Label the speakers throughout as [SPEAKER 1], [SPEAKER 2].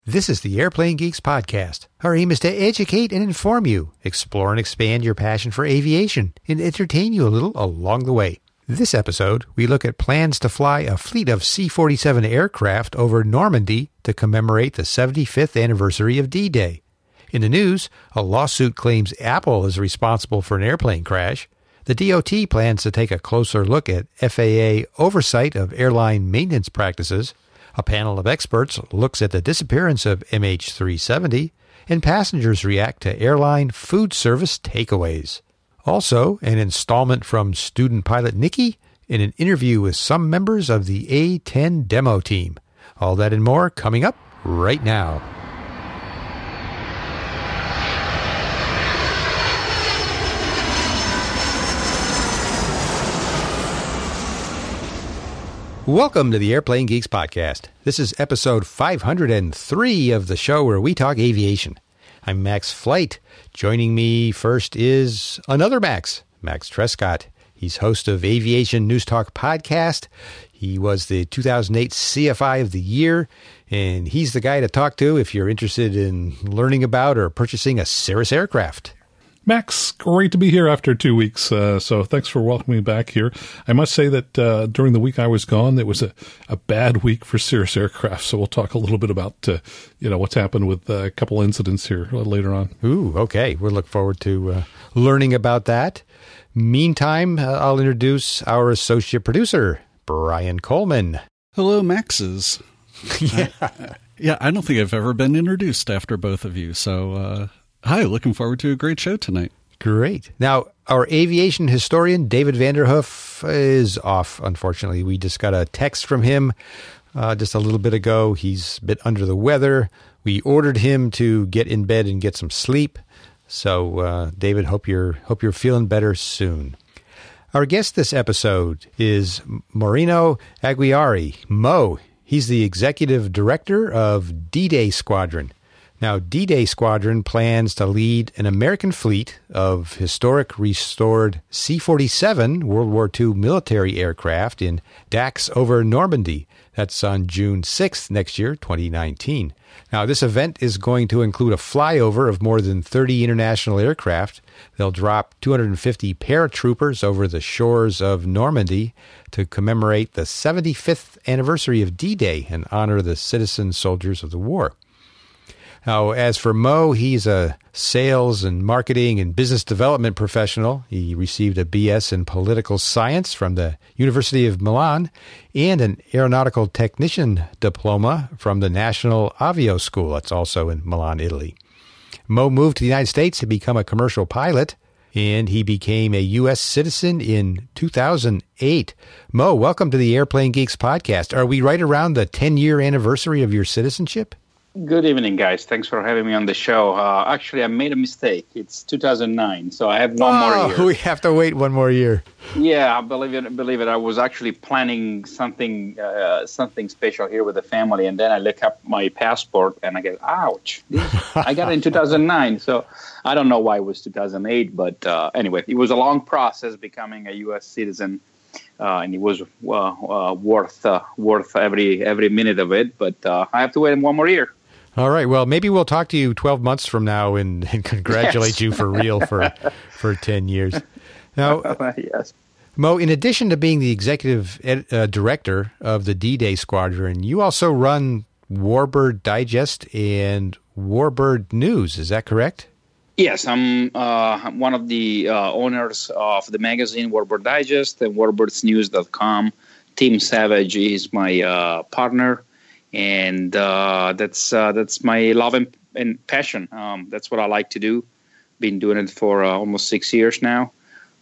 [SPEAKER 1] This is the Airplane Geeks Podcast. Our aim is to educate and inform you, explore and expand your passion for aviation, and entertain you a little along the way. This episode, we look at plans to fly a fleet of C-47 aircraft over Normandy to commemorate the 75th anniversary of D-Day. In the news, a lawsuit claims Apple is responsible for an airplane crash. The DOT plans to take a closer look at FAA oversight of airline maintenance practices. A panel of experts looks at the disappearance of MH370, and passengers react to airline food service takeaways. Also, an installment from student pilot Nikki and an interview with some members of the A-10 demo team. All that and more coming up right now. Welcome to the Airplane Geeks Podcast. This is episode 503 of the show where we talk aviation. I'm Max Flight. Joining me first is another Max Trescott. He's host of Aviation News Talk Podcast. He was the 2008 CFI of the Year, and he's the guy to talk to if you're interested in learning about or purchasing a Cirrus aircraft.
[SPEAKER 2] Max, great to be here after 2 weeks. So thanks for welcoming me back here. I must say that during the week I was gone, it was a bad week for Cirrus aircraft. So we'll talk a little bit about what's happened with a couple incidents here later on.
[SPEAKER 1] Ooh, okay. We'll look forward to learning about that. Meantime, I'll introduce our associate producer, Brian Coleman.
[SPEAKER 3] Hello, Maxes.
[SPEAKER 1] Yeah.
[SPEAKER 3] I don't think I've ever been introduced after both of you. So, hi, looking forward to a great show tonight.
[SPEAKER 1] Great. Now, our aviation historian, David Vanderhoof, is off, unfortunately. We just got a text from him just a little bit ago. He's a bit under the weather. We ordered him to get in bed and get some sleep. So, David, hope you're feeling better soon. Our guest this episode is Marino Aguirre. Mo, he's the executive director of D-Day Squadron. Now, D-Day Squadron plans to lead an American fleet of historic restored C-47 World War II military aircraft in Dax over Normandy. That's on June 6th next year, 2019. Now, this event is going to include a flyover of more than 30 international aircraft. They'll drop 250 paratroopers over the shores of Normandy to commemorate the 75th anniversary of D-Day and honor the citizen soldiers of the war. Now, as for Mo, he's a sales and marketing and business development professional. He received a BS in political science from the University of Milan and an aeronautical technician diploma from the National Avio School. That's also in Milan, Italy. Mo moved to the United States to become a commercial pilot, and he became a U.S. citizen in 2008. Mo, welcome to the Airplane Geeks Podcast. Are we right around the 10-year anniversary of your citizenship?
[SPEAKER 4] Good evening, guys. Thanks for having me on the show. Actually, I made a mistake. It's 2009, so I have one more year.
[SPEAKER 1] We have to wait one more year.
[SPEAKER 4] Yeah, believe it. I was actually planning something special here with the family, and then I look up my passport, and I get, ouch. I got it in 2009, so I don't know why it was 2008, but anyway, it was a long process becoming a U.S. citizen, and it was worth every minute of it, but I have to wait one more year.
[SPEAKER 1] All right. Well, maybe we'll talk to you 12 months from now and congratulate you for real for 10 years. Now,
[SPEAKER 4] yes.
[SPEAKER 1] Mo, in addition to being the executive director of the D-Day Squadron, you also run Warbird Digest and Warbird News. Is that correct?
[SPEAKER 4] Yes, I'm one of the owners of the magazine Warbird Digest and warbirdsnews.com. Tim Savage is my partner. And that's my love and passion. That's what I like to do. Been doing it for almost 6 years now.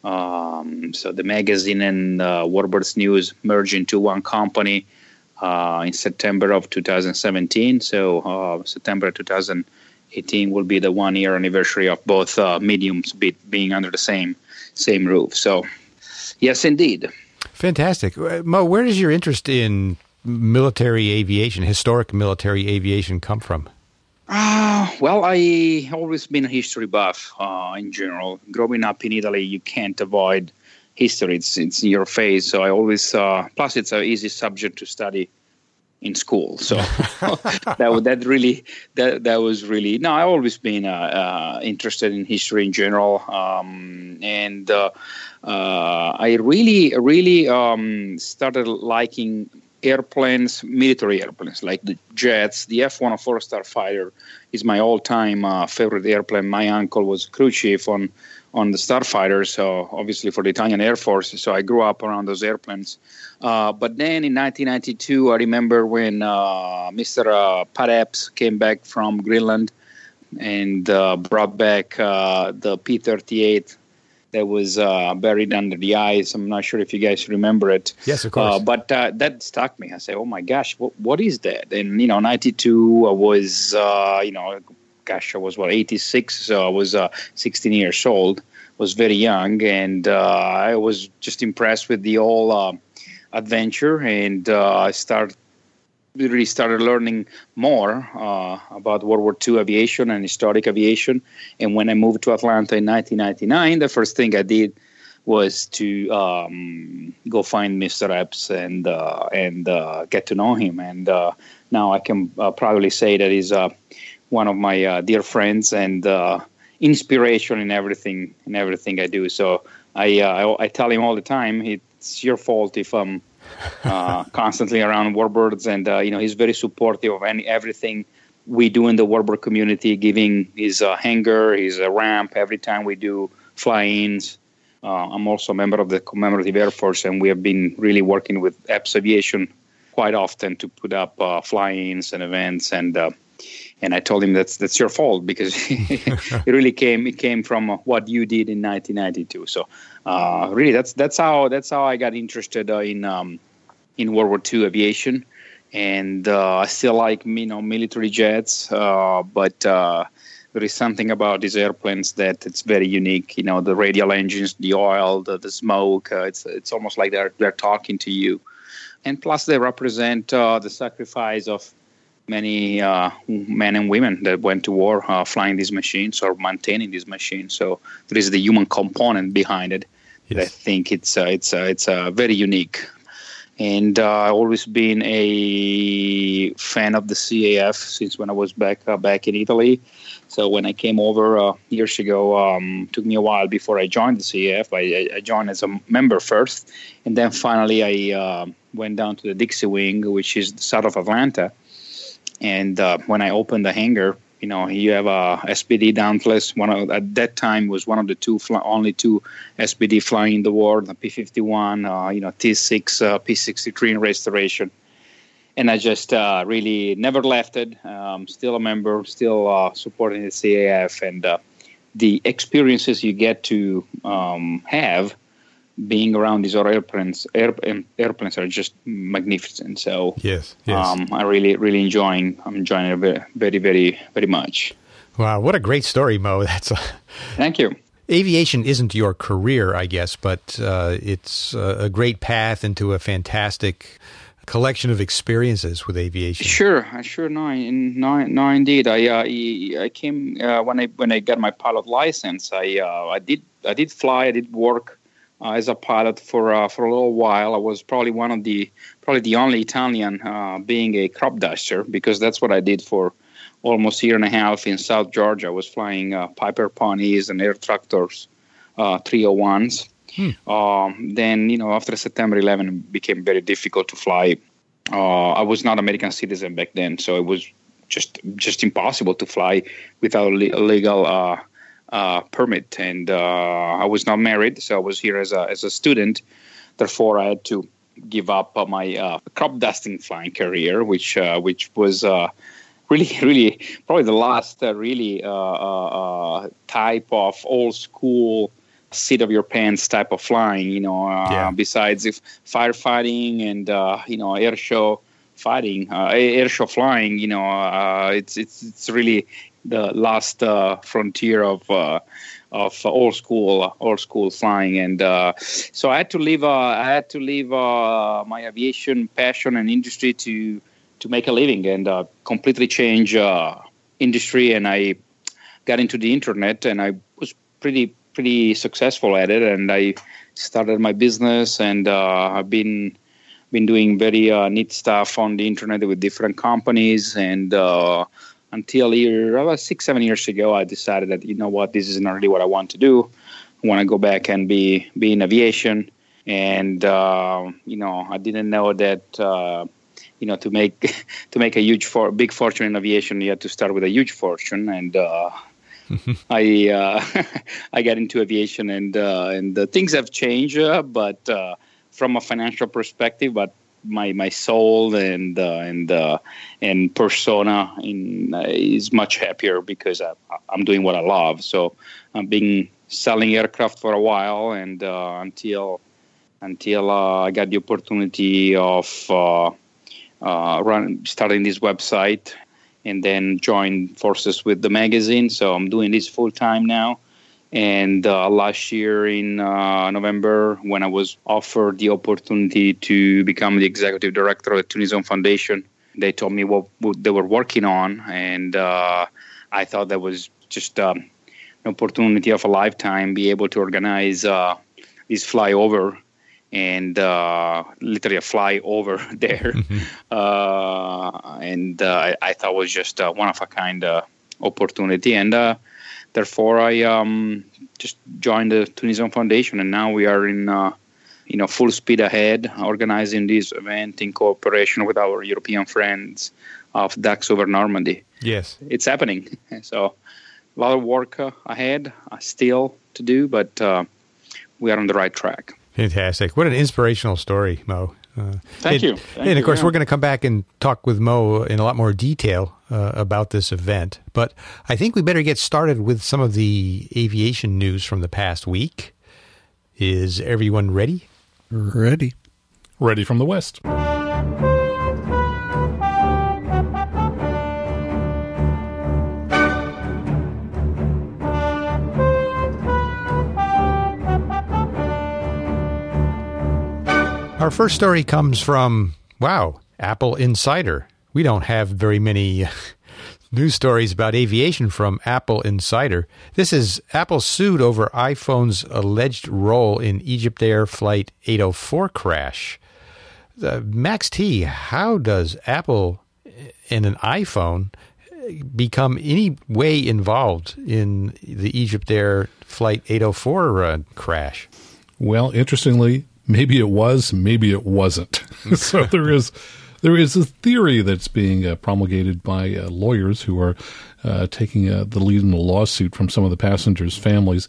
[SPEAKER 4] So the magazine and Warbirds News merged into one company in September of 2017. So September 2018 will be the 1 year anniversary of both mediums being under the same roof. So yes, indeed.
[SPEAKER 1] Fantastic. Mo, where does your interest in military aviation, historic military aviation, come from?
[SPEAKER 4] Well, I always been a history buff in general. Growing up in Italy, you can't avoid history. It's in your face. So I always, plus it's an easy subject to study in school. So that was really no. I've always been interested in history in general, and I really started liking airplanes, military airplanes like the jets. The F-104 Starfighter is my all-time favorite airplane. My uncle was crew chief on the Starfighter, so obviously for the Italian Air Force. So I grew up around those airplanes. But then in 1992, I remember when Mr. Pat Epps came back from Greenland and brought back the P-38 that was buried under the ice. I'm not sure if you guys remember it.
[SPEAKER 1] Yes, of course.
[SPEAKER 4] But that struck me. I said, oh, my gosh, what is that? And, 92, I was, I was, 86, so I was 16 years old, was very young, and I was just impressed with the whole adventure, and I really started learning more about World War II aviation and historic aviation. And when I moved to Atlanta in 1999, the first thing I did was to go find Mr. Epps and get to know him. And now I can proudly say that he's one of my dear friends and inspiration in everything I do. So I tell him all the time, it's your fault if I'm constantly around warbirds, and he's very supportive of everything we do in the warbird community, giving his hangar, his ramp every time we do fly-ins. I'm also a member of the Commemorative Air Force, and we have been really working with Epps Aviation quite often to put up fly-ins and events, and I told him that's your fault, because it really came from what you did in 1992. So really, that's how I got interested in World War II aviation, and I still like military jets, but there is something about these airplanes that it's very unique. The radial engines, the oil, the smoke. It's almost like they're talking to you, and plus they represent the sacrifice of many men and women that went to war flying these machines or maintaining these machines. So there is the human component behind it. Yes. I think it's very unique. And I've always been a fan of the CAF since when I was back in Italy. So when I came over years ago, took me a while before I joined the CAF. I joined as a member first, and then finally I went down to the Dixie Wing, which is south of Atlanta. And when I opened the hangar, you have a SBD Dauntless. At that time was one of the only two SBD flying in the world, the P-51, T-6, P-63 in restoration. And I just really never left it. Still a member, still supporting the CAF, and the experiences you get to have being around these other airplanes are just magnificent. So
[SPEAKER 1] yes.
[SPEAKER 4] I really enjoying it very, very, very much.
[SPEAKER 1] Wow, what a great story, Mo.
[SPEAKER 4] Thank you.
[SPEAKER 1] Aviation isn't your career, I guess, but it's a great path into a fantastic collection of experiences with aviation. Sure. No, indeed. I came when I got my pilot license. I did fly. I did work as a pilot for a little while. I was probably the only Italian being a crop duster, because that's what I did for almost a year and a half in South Georgia. I was flying Piper Ponies and Air Tractors 301s. Then, after September 11, it became very difficult to fly. I was not an American citizen back then, so it was just impossible to fly without a legal permit. And I was not married, so I was here as a student. Therefore, I had to give up my crop dusting flying career, which was really probably the last type of old school seat of your pants type of flying, besides if firefighting and air show fighting, air show flying, it's really the last frontier of old school flying. And so I had to leave my aviation passion and industry to make a living and completely change industry. And I got into the internet, and I was pretty successful at it. And I started my business, and I've been
[SPEAKER 4] been doing very neat stuff on the internet with different companies. And until about 6-7 years ago, I decided that, you know what, this is not really what I want to do. I want to go back and be in aviation. And, I didn't know that, to make a big fortune in aviation, you have to start with a huge fortune. And I got into aviation, and things have changed, but from a financial perspective, but my soul and persona is much happier because I'm doing what I love. So I've been selling aircraft for a while, and until I got the opportunity of starting this website, and then joined forces with the magazine. So I'm doing this full time now. And last year in November, when I was offered the opportunity to become the executive director of the Tunisian Foundation, they told me what they were working on. And I thought that was just an opportunity of a lifetime, be able to organize this flyover and literally a flyover there. And I thought it was just one of a kind opportunity. And therefore, I just joined the Tunisian Foundation, and now we are in full speed ahead, organizing this event in cooperation with our European friends of Dax over Normandy.
[SPEAKER 1] Yes,
[SPEAKER 4] it's happening. So a lot of work ahead, still to do, but we are on the right track.
[SPEAKER 1] Fantastic! What an inspirational story, Mo.
[SPEAKER 4] Thank you.
[SPEAKER 1] And of course, we're going to come back and talk with Mo in a lot more detail about this event. But I think we better get started with some of the aviation news from the past week. Is everyone ready?
[SPEAKER 3] Ready.
[SPEAKER 2] Ready from the West.
[SPEAKER 1] Our first story comes from, Apple Insider. We don't have very many news stories about aviation from Apple Insider. This is Apple sued over iPhone's alleged role in EgyptAir Flight 804 crash. Max T, how does Apple and an iPhone become any way involved in the EgyptAir Flight 804 crash?
[SPEAKER 2] Well, interestingly, maybe it was, maybe it wasn't. So there is a theory that's being promulgated by lawyers who are taking the lead in the lawsuit from some of the passengers' families.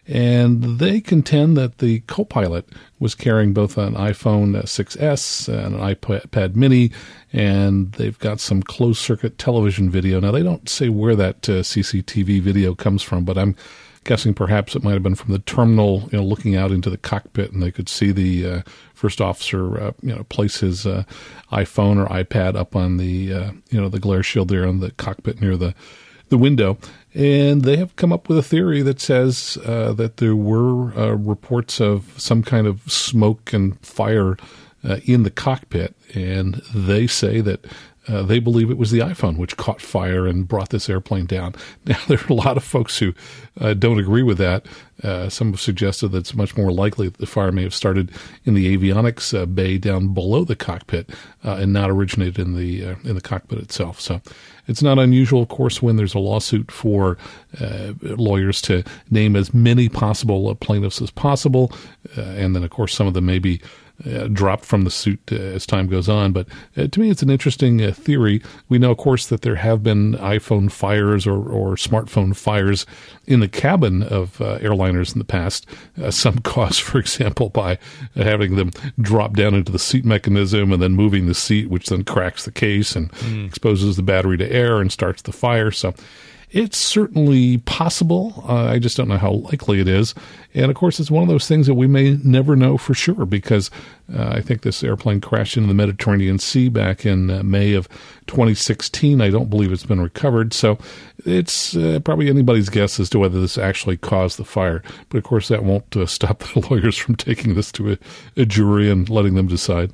[SPEAKER 2] And they contend that the co-pilot was carrying both an iPhone 6S and an iPad mini, and they've got some closed-circuit television video. Now, they don't say where that CCTV video comes from, but I'm guessing perhaps it might have been from the terminal, looking out into the cockpit, and they could see the first officer, place his iPhone or iPad up on the, the glare shield there on the cockpit near the window. And they have come up with a theory that says that there were reports of some kind of smoke and fire in the cockpit, and they say that they believe it was the iPhone which caught fire and brought this airplane down. Now, there are a lot of folks who don't agree with that. Some have suggested that it's much more likely that the fire may have started in the avionics bay down below the cockpit and not originated in the cockpit itself. So it's not unusual, of course, when there's a lawsuit for lawyers to name as many possible plaintiffs as possible. And then, of course, some of them may be dropped from the suit as time goes on. But to me, it's an interesting theory. We know, of course, that there have been iPhone fires or smartphone fires in the cabin of airliners in the past. Some caused, for example, by having them drop down into the seat mechanism and then moving the seat, which then cracks the case and exposes the battery to air and starts the fire. So it's certainly possible. I just don't know how likely it is. And, of course, it's one of those things that we may never know for sure because I think this airplane crashed into the Mediterranean Sea back in May of 2016. I don't believe it's been recovered. So it's probably anybody's guess as to whether this actually caused the fire. But, of course, that won't stop the lawyers from taking this to a jury and letting them decide.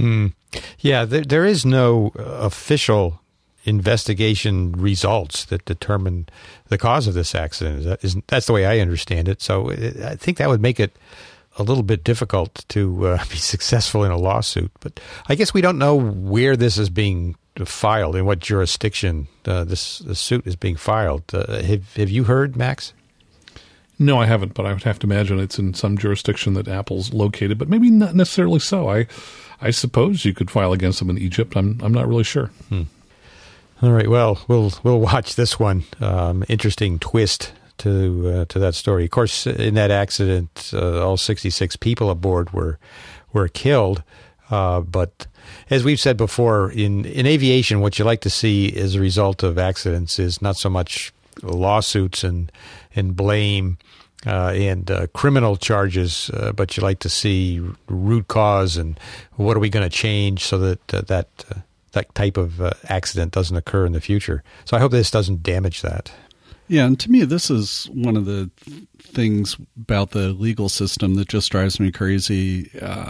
[SPEAKER 1] Yeah, there is no official investigation results that determine the cause of this accident. That's the way I understand it. So I think that would make it a little bit difficult to be successful in a lawsuit. But I guess we don't know where this is being filed, in what jurisdiction this suit is being filed. Have you heard, Max?
[SPEAKER 2] No, I haven't, but I would have to imagine it's in some jurisdiction that Apple's located, but maybe not necessarily so. I suppose you could file against them in Egypt. I'm not really sure.
[SPEAKER 1] All right. Well, we'll watch this one. Interesting twist to that story. Of course, in that accident, all 66 people aboard were killed. But as we've said before, in aviation, what you like to see as a result of accidents is not so much lawsuits and blame and criminal charges, but you like to see root cause and what are we going to change so that that type of accident doesn't occur in the future. So I hope this doesn't damage that.
[SPEAKER 3] Yeah, and to me, this is one of the things about the legal system that just drives me crazy.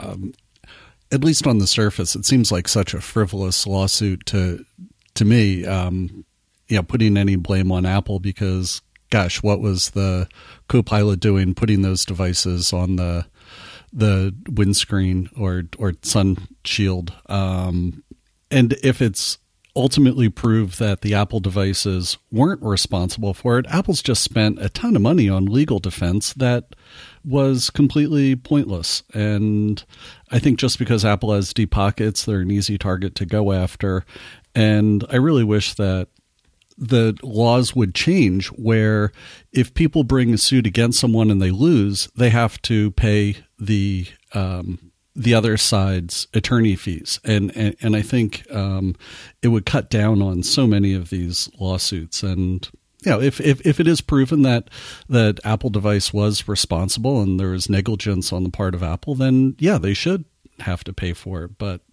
[SPEAKER 3] At least on the surface, it seems like such a frivolous lawsuit to me. Putting any blame on Apple because, gosh, what was the co-pilot doing putting those devices on the windscreen or sun shield? And if it's ultimately proved that the Apple devices weren't responsible for it, Apple's just spent a ton of money on legal defense that was completely pointless. And I think just because Apple has deep pockets, they're an easy target to go after. And I really wish that the laws would change where if people bring a suit against someone and they lose, they have to pay the other side's attorney fees. And I think it would cut down on so many of these lawsuits. And if it is proven that Apple device was responsible and there was negligence on the part of Apple, then they should have to pay for it. But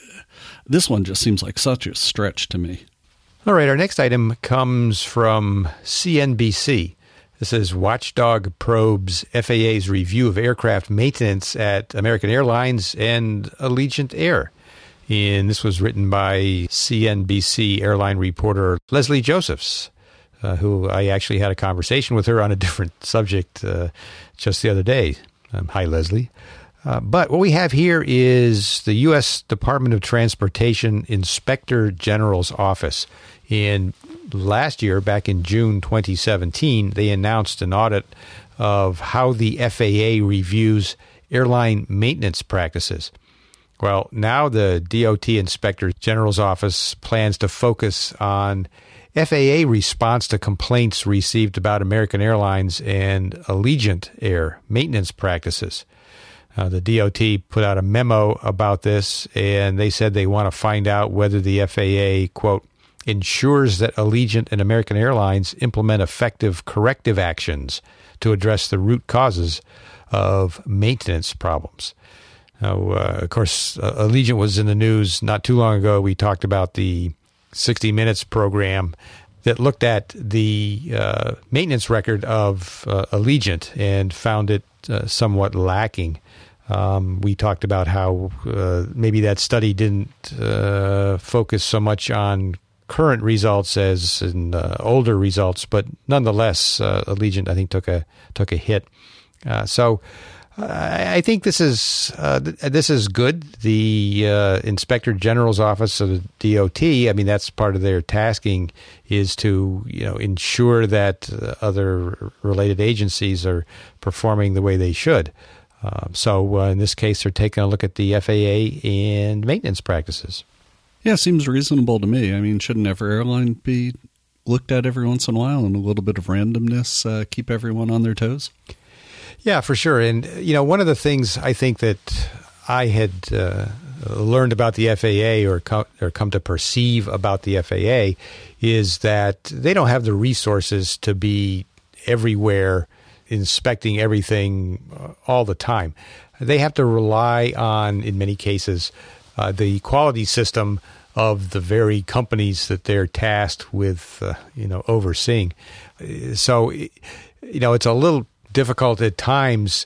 [SPEAKER 3] this one just seems like such a stretch to me.
[SPEAKER 1] All right, our next item comes from CNBC. This is Watchdog probes FAA's review of aircraft maintenance at American Airlines and Allegiant Air. And this was written by CNBC airline reporter Leslie Josephs, who I actually had a conversation with her on a different subject just the other day. Hi, Leslie. But what we have here is the U.S. Department of Transportation Inspector General's Office. And last year, back in June 2017, they announced an audit of how the FAA reviews airline maintenance practices. Well, now the DOT Inspector General's Office plans to focus on FAA response to complaints received about American Airlines and Allegiant Air maintenance practices. The DOT put out a memo about this, and they said they want to find out whether the FAA, quote, ensures that Allegiant and American Airlines implement effective corrective actions to address the root causes of maintenance problems. Now, of course, Allegiant was in the news not too long ago. We talked about the 60 Minutes program that looked at the maintenance record of Allegiant and found it somewhat lacking. We talked about how maybe that study didn't focus so much on current results as in older results, but nonetheless, Allegiant, I think, took a hit. So I think this is good. The Inspector General's Office of the DOT, I mean, that's part of their tasking is to ensure that other related agencies are performing the way they should. So in this case, they're taking a look at the FAA and maintenance practices.
[SPEAKER 3] Yeah, seems reasonable to me. I mean, shouldn't every airline be looked at every once in a while and a little bit of randomness keep everyone on their toes?
[SPEAKER 1] Yeah, for sure. And, one of the things I think that I had learned about the FAA or come to perceive about the FAA is that they don't have the resources to be everywhere inspecting everything all the time. They have to rely on, in many cases, the quality system of the very companies that they're tasked with, overseeing. So, it's a little difficult at times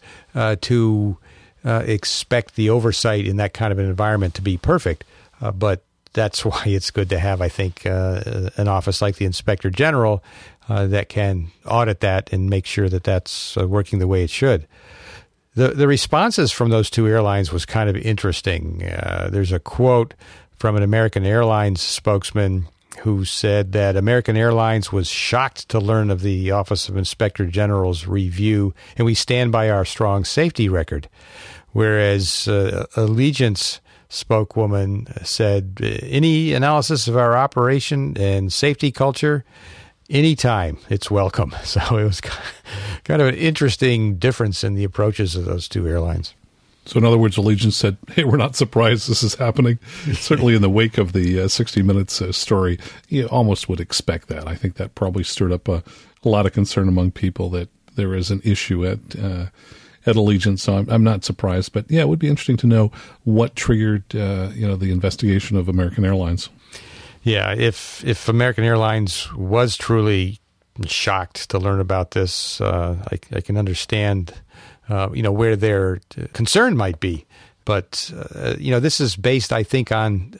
[SPEAKER 1] to expect the oversight in that kind of an environment to be perfect. But that's why it's good to have, I think, an office like the Inspector General that can audit that and make sure that that's working the way it should. The responses from those two airlines was kind of interesting. There's a quote from an American Airlines spokesman who said that American Airlines was shocked to learn of the Office of Inspector General's review, and we stand by our strong safety record. Whereas Allegiant's spokeswoman said, any analysis of our operation and safety culture, anytime, it's welcome. So it was kind of an interesting difference in the approaches of those two airlines.
[SPEAKER 2] So in other words, Allegiant said, hey, we're not surprised this is happening. Certainly in the wake of the 60 Minutes story, you almost would expect that. I think that probably stirred up a lot of concern among people that there is an issue at Allegiant. So I'm not surprised. But yeah, it would be interesting to know what triggered the investigation of American Airlines.
[SPEAKER 1] Yeah, if American Airlines was truly shocked to learn about this, I can understand, where their concern might be. But, this is based, I think, on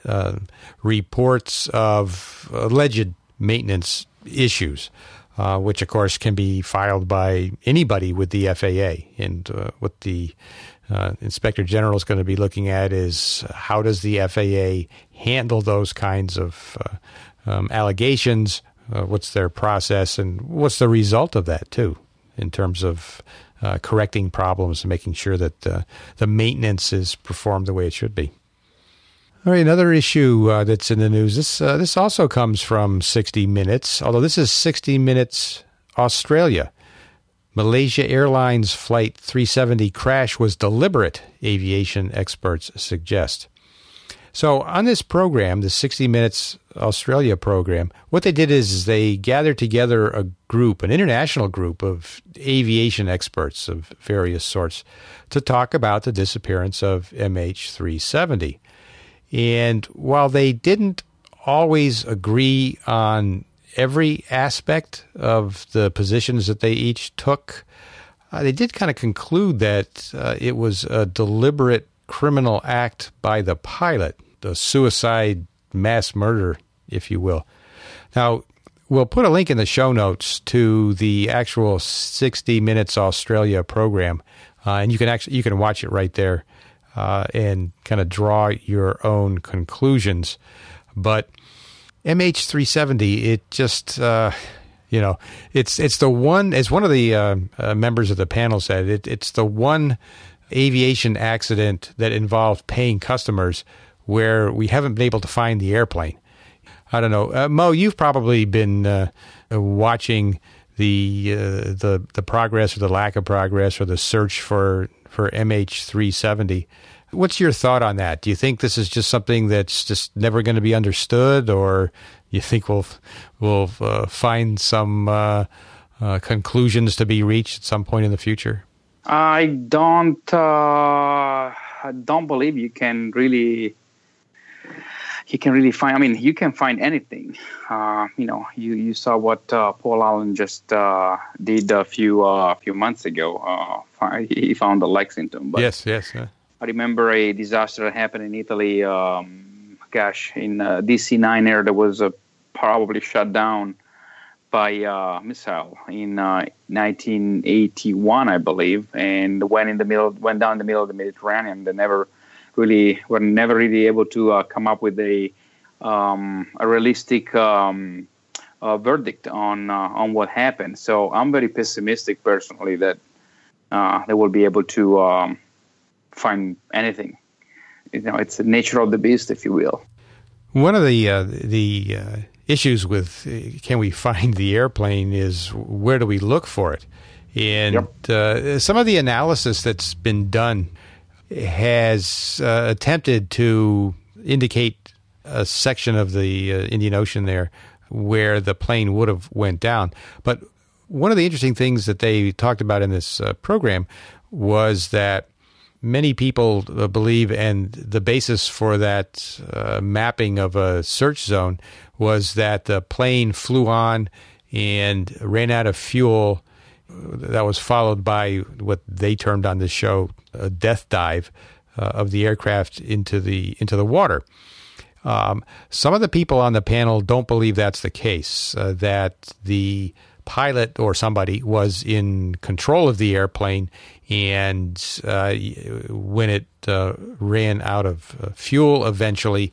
[SPEAKER 1] reports of alleged maintenance issues, which, of course, can be filed by anybody with the FAA. And what the Inspector General is going to be looking at is how does the FAA handle those kinds of allegations, what's their process, and what's the result of that, too, in terms of correcting problems and making sure that the maintenance is performed the way it should be. All right, another issue that's in the news. This also comes from 60 Minutes, although this is 60 Minutes Australia. Malaysia Airlines Flight 370 crash was deliberate, aviation experts suggest. So on this program, the 60 Minutes Australia program, what they did is they gathered together a group, an international group of aviation experts of various sorts to talk about the disappearance of MH370. And while they didn't always agree on every aspect of the positions that they each took, they did kind of conclude that it was a deliberate criminal act by the pilot, the suicide mass murder, if you will. Now, we'll put a link in the show notes to the actual 60 Minutes Australia program, and you can watch it right there and kind of draw your own conclusions. But MH370, it just, it's the one, as one of the members of the panel said, it's the one aviation accident that involved paying customers where we haven't been able to find the airplane. I don't know. Mo, you've probably been watching the progress or the lack of progress or the search for MH370. What's your thought on that? Do you think this is just something that's just never going to be understood, or you think we'll find some conclusions to be reached at some point in the future?
[SPEAKER 4] I don't believe you can really find. I mean, you can find anything. You saw what Paul Allen just did a few months ago. He found the Lexington. But
[SPEAKER 1] yes.
[SPEAKER 4] I remember a disaster that happened in Italy. In DC-9 Air that was probably shut down by missile in 1981, I believe, and went down the middle of the Mediterranean. They were never really able to come up with a realistic verdict on what happened. So I'm very pessimistic personally that they will be able to find anything. It's the nature of the beast, if you will.
[SPEAKER 1] One of the issues with can we find the airplane is where do we look for it? And some of the analysis that's been done has attempted to indicate a section of the Indian Ocean there where the plane would have went down. But one of the interesting things that they talked about in this program was that many people believe, and the basis for that mapping of a search zone was that the plane flew on and ran out of fuel. That was followed by what they termed on this show a death dive of the aircraft into the water. Some of the people on the panel don't believe that's the case, that the pilot or somebody was in control of the airplane, and when it ran out of fuel eventually,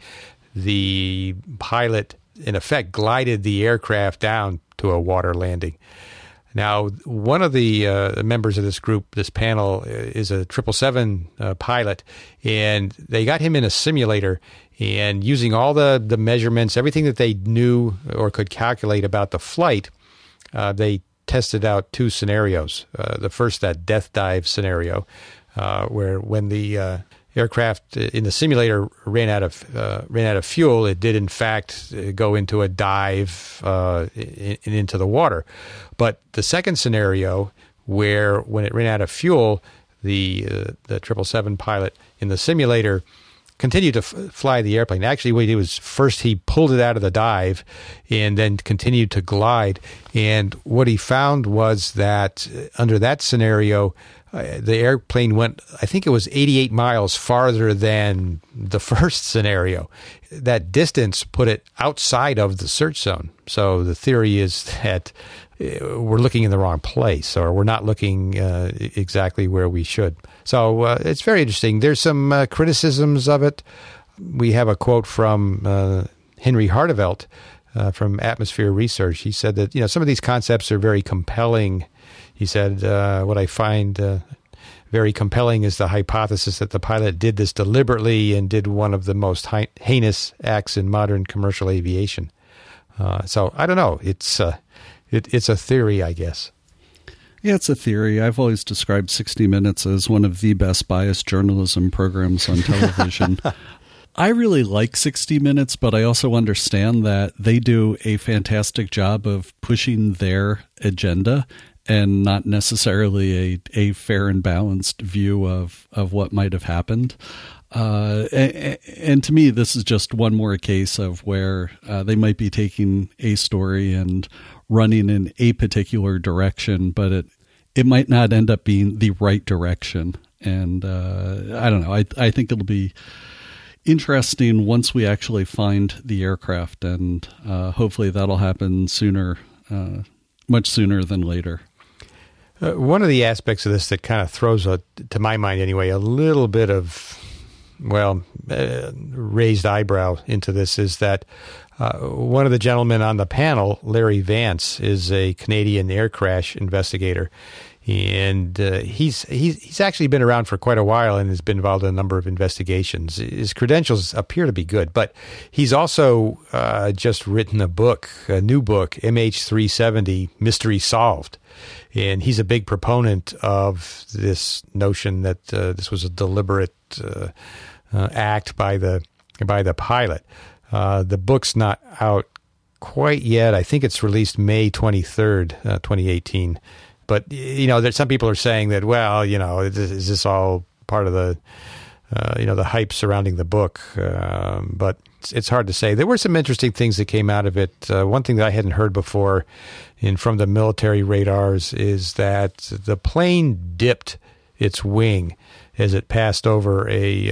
[SPEAKER 1] the pilot, in effect, glided the aircraft down to a water landing. Now, one of the members of this group, this panel, is a 777 pilot, and they got him in a simulator, and using all the measurements, everything that they knew or could calculate about the flight, they tested out two scenarios. The first, that death dive scenario, where when the aircraft in the simulator ran out of fuel, it did in fact go into a dive into the water. But the second scenario, where when it ran out of fuel, the 777 pilot in the simulator continued to fly the airplane. Actually, what he did was first he pulled it out of the dive and then continued to glide. And what he found was that under that scenario, the airplane went, I think it was 88 miles farther than the first scenario. That distance put it outside of the search zone. So the theory is that we're looking in the wrong place, or we're not looking exactly where we should. So it's very interesting. There's some criticisms of it. We have a quote from Henry Hartevelt from Atmosphere Research. He said that some of these concepts are very compelling. He said, what I find very compelling is the hypothesis that the pilot did this deliberately and did one of the most heinous acts in modern commercial aviation. So I don't know. It's a theory, I guess.
[SPEAKER 3] Yeah, it's a theory. I've always described 60 Minutes as one of the best biased journalism programs on television. I really like 60 Minutes, but I also understand that they do a fantastic job of pushing their agenda and not necessarily a fair and balanced view of what might have happened. And to me, this is just one more case of where they might be taking a story and running in a particular direction, but it might not end up being the right direction. And I don't know. I think it'll be interesting once we actually find the aircraft, and hopefully that'll happen sooner, much sooner than later.
[SPEAKER 1] One of the aspects of this that kind of throws, to my mind anyway, a little bit of, raised eyebrow into this is that one of the gentlemen on the panel, Larry Vance, is a Canadian air crash investigator. And he's actually been around for quite a while and has been involved in a number of investigations. His credentials appear to be good, but he's also just written a new book, MH370, Mystery Solved. And he's a big proponent of this notion that this was a deliberate act by the pilot. The book's not out quite yet. I think it's released May 23rd, 2018. But, there's some people are saying that, is this all part of the, the hype surrounding the book? But it's hard to say. There were some interesting things that came out of it. One thing that I hadn't heard before from the military radars is that the plane dipped its wing as it passed over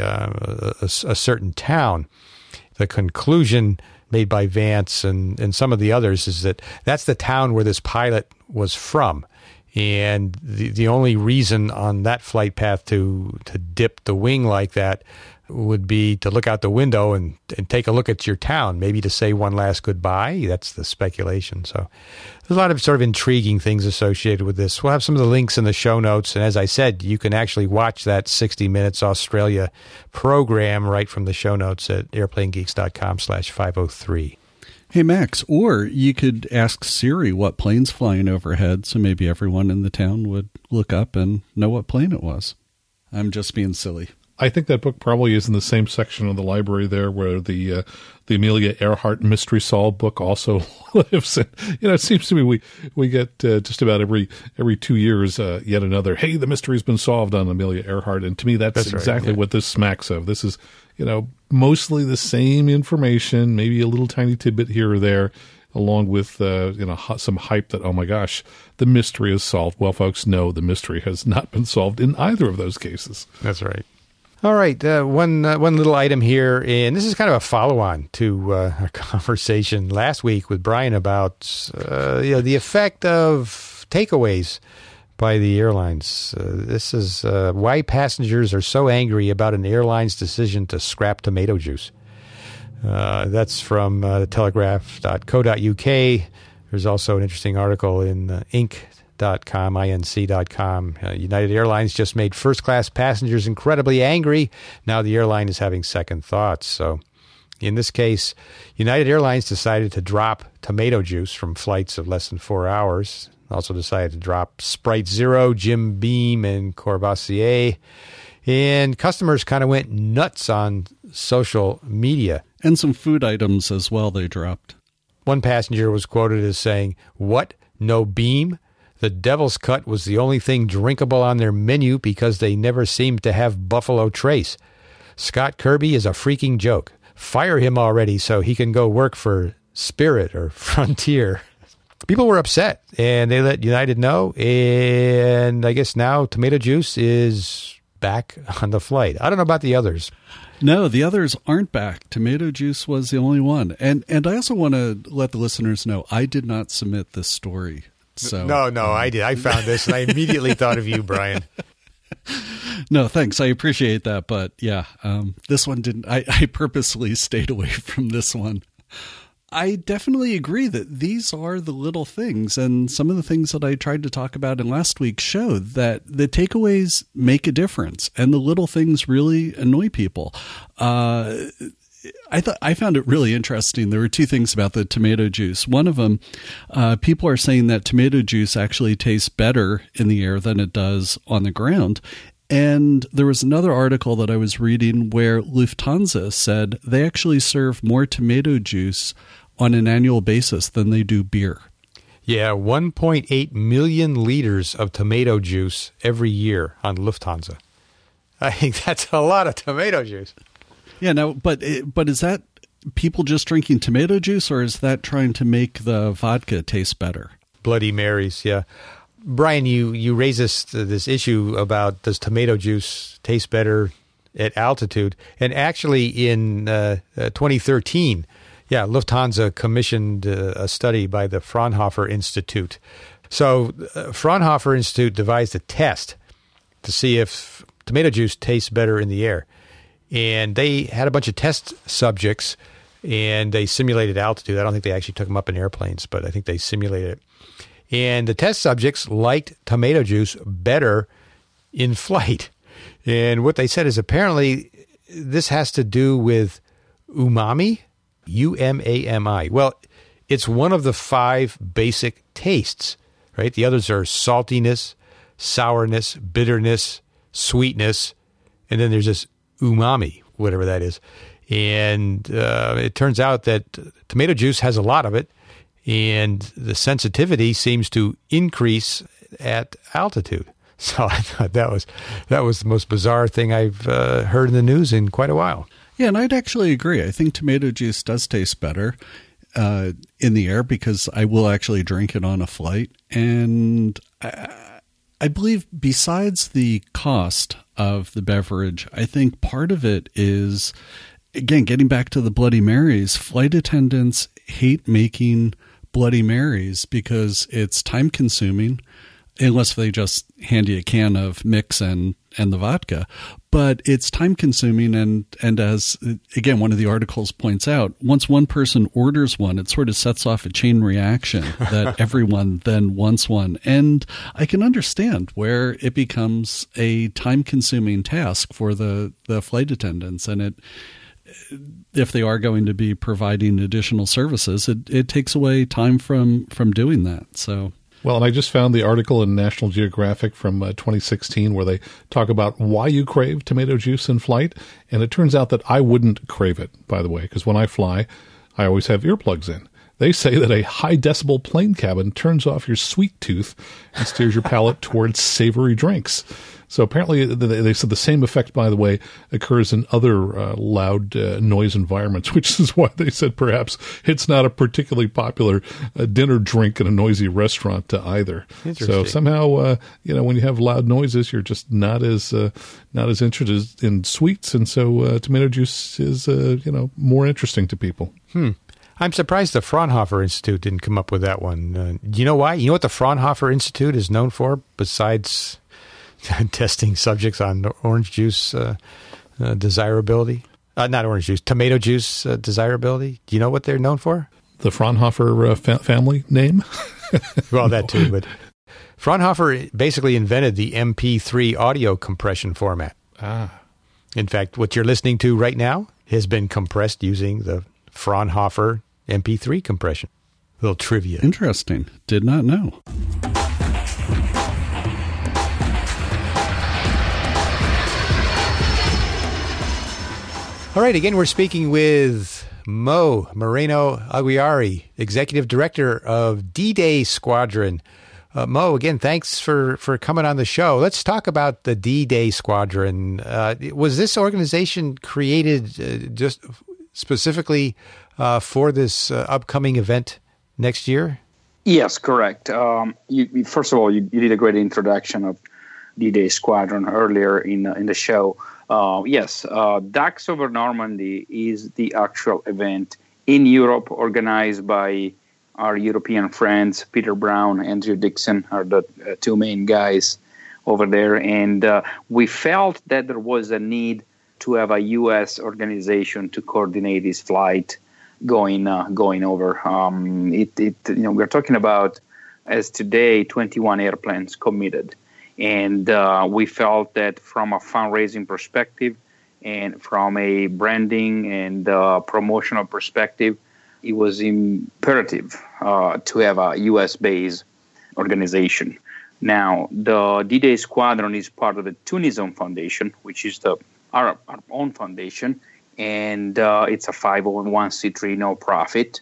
[SPEAKER 1] a certain town. The conclusion made by Vance and some of the others is that that's the town where this pilot was from. And the only reason on that flight path to dip the wing like that would be to look out the window and take a look at your town, maybe to say one last goodbye. That's the speculation. So there's a lot of sort of intriguing things associated with this. We'll have some of the links in the show notes. And as I said, you can actually watch that 60 Minutes Australia program right from the show notes at airplanegeeks.com/503.
[SPEAKER 3] Hey, Max, or you could ask Siri what plane's flying overhead, so maybe everyone in the town would look up and know what plane it was. I'm just being silly.
[SPEAKER 2] I think that book probably is in the same section of the library there where the Amelia Earhart Mystery Solved book also lives. And, it seems to me we get just about every 2 years yet another, hey, the mystery's been solved on Amelia Earhart. And to me, that's exactly what this smacks of. This is, mostly the same information, maybe a little tiny tidbit here or there, along with, some hype that, oh my gosh, the mystery is solved. Well, folks, no, the mystery has not been solved in either of those cases.
[SPEAKER 1] That's right. All right, one little item here, and this is kind of a follow-on to our conversation last week with Brian about the effect of takeaways by the airlines. This is why passengers are so angry about an airline's decision to scrap tomato juice. That's from Telegraph.co.uk. There's also an interesting article in inc.com. United Airlines just made first-class passengers incredibly angry. Now the airline is having second thoughts. So in this case, United Airlines decided to drop tomato juice from flights of less than 4 hours. Also decided to drop Sprite Zero, Jim Beam, and Courvoisier. And customers kind of went nuts on social media.
[SPEAKER 3] And some food items as well they dropped.
[SPEAKER 1] One passenger was quoted as saying, "What? No Beam? The Devil's Cut was the only thing drinkable on their menu because they never seemed to have Buffalo Trace. Scott Kirby is a freaking joke. Fire him already so he can go work for Spirit or Frontier." People were upset, and they let United know, and I guess now tomato juice is back on the flight. I don't know about the others.
[SPEAKER 3] No, the others aren't back. Tomato juice was the only one. And I also want to let the listeners know, I did not submit this story. So
[SPEAKER 1] No, I did. I found this, and I immediately thought of you, Brian.
[SPEAKER 3] No, thanks. I appreciate that. But yeah, this one didn't. I purposely stayed away from this one. I definitely agree that these are the little things. And some of the things that I tried to talk about in last week's show, that the takeaways make a difference and the little things really annoy people. I found it really interesting. There were two things about the tomato juice. One of them, people are saying that tomato juice actually tastes better in the air than it does on the ground. And there was another article that I was reading where Lufthansa said they actually serve more tomato juice on an annual basis than they do beer.
[SPEAKER 1] Yeah, 1.8 million liters of tomato juice every year on Lufthansa. I think that's a lot of tomato juice.
[SPEAKER 3] Yeah, no, but is that people just drinking tomato juice, or is that trying to make the vodka taste better?
[SPEAKER 1] Bloody Marys, yeah. Brian, you raised this issue about does tomato juice taste better at altitude? And actually in 2013, Lufthansa commissioned a study by the Fraunhofer Institute. So Fraunhofer Institute devised a test to see if tomato juice tastes better in the air. And they had a bunch of test subjects, and they simulated altitude. I don't think they actually took them up in airplanes, but I think they simulated it. And the test subjects liked tomato juice better in flight. And what they said is apparently this has to do with umami, U-M-A-M-I. Well, it's one of the 5 basic tastes, right? The others are saltiness, sourness, bitterness, sweetness, and then there's this umami, whatever that is. And it turns out that tomato juice has a lot of it, and the sensitivity seems to increase at altitude. So I thought that was the most bizarre thing I've heard in the news in quite a while.
[SPEAKER 3] Yeah, and I'd actually agree. I think tomato juice does taste better in the air because I will actually drink it on a flight. And I believe besides the cost of the beverage, I think part of it is, again, getting back to the Bloody Marys, flight attendants hate making Bloody Marys because it's time consuming, unless they just hand you a can of mix and the vodka. But it's time consuming, and as, again, one of the articles points out, once one person orders one, it sort of sets off a chain reaction that everyone then wants one. And I can understand where it becomes a time consuming task for the flight attendants, and if they are going to be providing additional services, it takes away time from doing that. So,
[SPEAKER 2] well, and I just found the article in National Geographic from 2016 where they talk about why you crave tomato juice in flight. And it turns out that I wouldn't crave it, by the way, because when I fly, I always have earplugs in. They say that a high-decibel plane cabin turns off your sweet tooth and steers your palate towards savory drinks. So apparently they said the same effect, by the way, occurs in other loud noise environments, which is why they said perhaps it's not a particularly popular dinner drink in a noisy restaurant either. So somehow, when you have loud noises, you're just not as interested in sweets, and so tomato juice is more interesting to people.
[SPEAKER 1] I'm surprised the Fraunhofer Institute didn't come up with that one. Do you know why? You know what the Fraunhofer Institute is known for besides testing subjects on orange juice desirability? Not orange juice, tomato juice desirability. Do you know what they're known for?
[SPEAKER 2] The Fraunhofer family name?
[SPEAKER 1] Well, that too. But Fraunhofer basically invented the MP3 audio compression format. In fact, what you're listening to right now has been compressed using the Fraunhofer MP3 compression. A little trivia.
[SPEAKER 3] Interesting. Did not know.
[SPEAKER 1] All right, again, we're speaking with Mo Moreno-Aguirre, Executive Director of D-Day Squadron. Mo, again, thanks for coming on the show. Let's talk about the D-Day Squadron. Was this organization created just specifically for this upcoming event next year?
[SPEAKER 4] Yes, correct. First of all, you did a great introduction of D-Day Squadron earlier in the show. Yes, DAX over Normandy is the actual event in Europe organized by our European friends. Peter Brown, Andrew Dixon are the two main guys over there. And we felt that there was a need to have a U.S. organization to coordinate this flight going over. We're talking about, as today, 21 airplanes committed. And we felt that from a fundraising perspective and from a branding and promotional perspective, it was imperative to have a U.S.-based organization. Now, the D-Day Squadron is part of the Tunizon Foundation, which is our own foundation, and it's a 501c3 no-profit,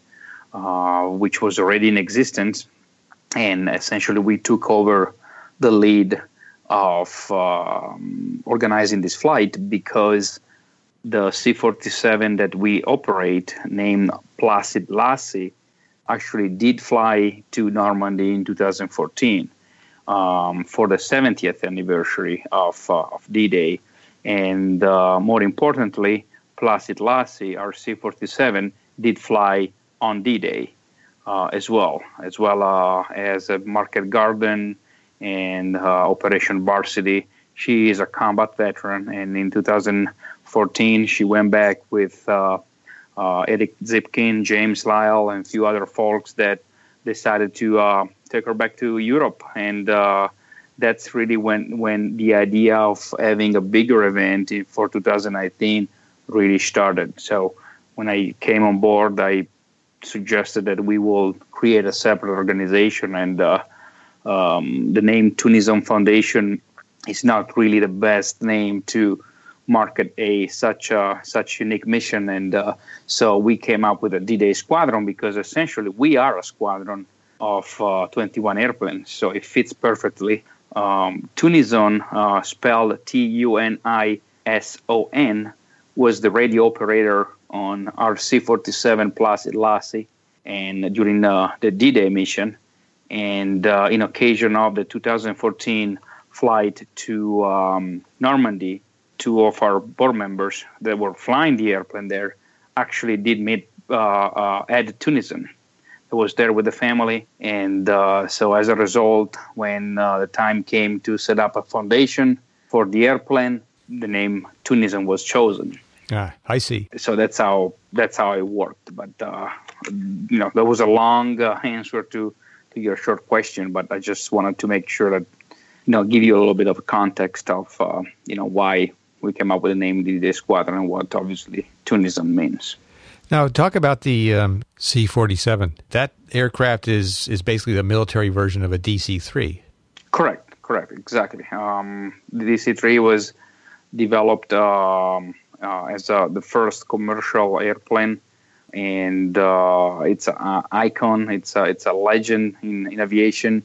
[SPEAKER 4] which was already in existence. And essentially, we took over the lead of organizing this flight because the C-47 that we operate, named Placid Lassie, actually did fly to Normandy in 2014 for the 70th anniversary of D-Day. And more importantly, Placid Lassie, our C-47, did fly on D-Day as well as Market Garden and Operation Varsity. She is a combat veteran, and in 2014 she went back with Eric Zipkin, James Lyle, and a few other folks that decided to take her back to Europe. And that's really when the idea of having a bigger event for 2019 really started. So when I came on board, I suggested that we will create a separate organization, and the name Tunizon Foundation is not really the best name to market such unique mission. And so we came up with a D-Day Squadron because essentially we are a squadron of 21 airplanes. So it fits perfectly. Tunizon, spelled Tunison, was the radio operator on our C-47 Placid Lassie and during the D-Day mission. And in occasion of the 2014 flight to Normandy, two of our board members that were flying the airplane there actually did meet Ed Tunison, who was there with the family. And so as a result, when the time came to set up a foundation for the airplane, the name Tunison was chosen.
[SPEAKER 1] I see.
[SPEAKER 4] So that's how it worked. But there was a long answer to your short question, but I just wanted to make sure that give you a little bit of a context of why we came up with the name D-Day Squadron and what obviously Tunison means.
[SPEAKER 1] Now, talk about the C-47. That aircraft is basically the military version of a DC-3.
[SPEAKER 4] Correct, exactly. The DC-3 was developed as the first commercial airplane and it's an icon. It's a legend in aviation,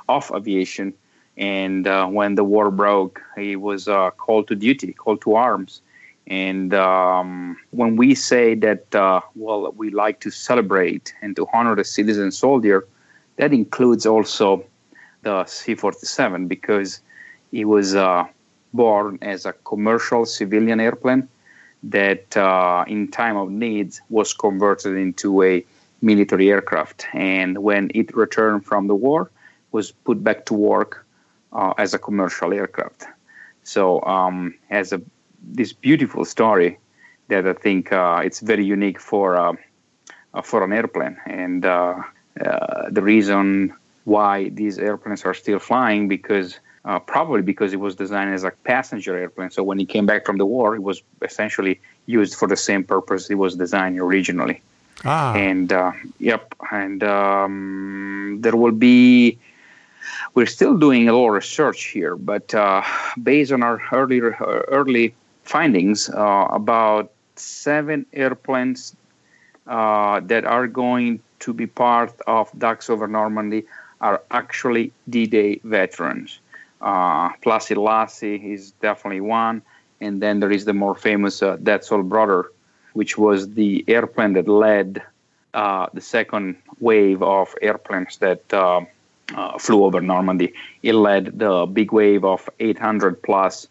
[SPEAKER 4] And when the war broke, he was called to duty, called to arms. And when we say that, we like to celebrate and to honor the citizen soldier, that includes also the C-47, because he was born as a commercial civilian airplane that in time of needs was converted into a military aircraft. And when it returned from the war, was put back to work as a commercial aircraft. So has this beautiful story that I think it's very unique for an airplane. And the reason why these airplanes are still flying, probably because it was designed as a passenger airplane. So when it came back from the war, it was essentially used for the same purpose it was designed originally. And there will be. We're still doing a lot of research here, but based on our early findings, about 7 airplanes that are going to be part of Ducks Over Normandy are actually D-Day veterans. Placid Lassie is definitely one, and then there is the more famous Dead Soul Brother, which was the airplane that led the second wave of airplanes that flew over Normandy. It led the big wave of 800 plus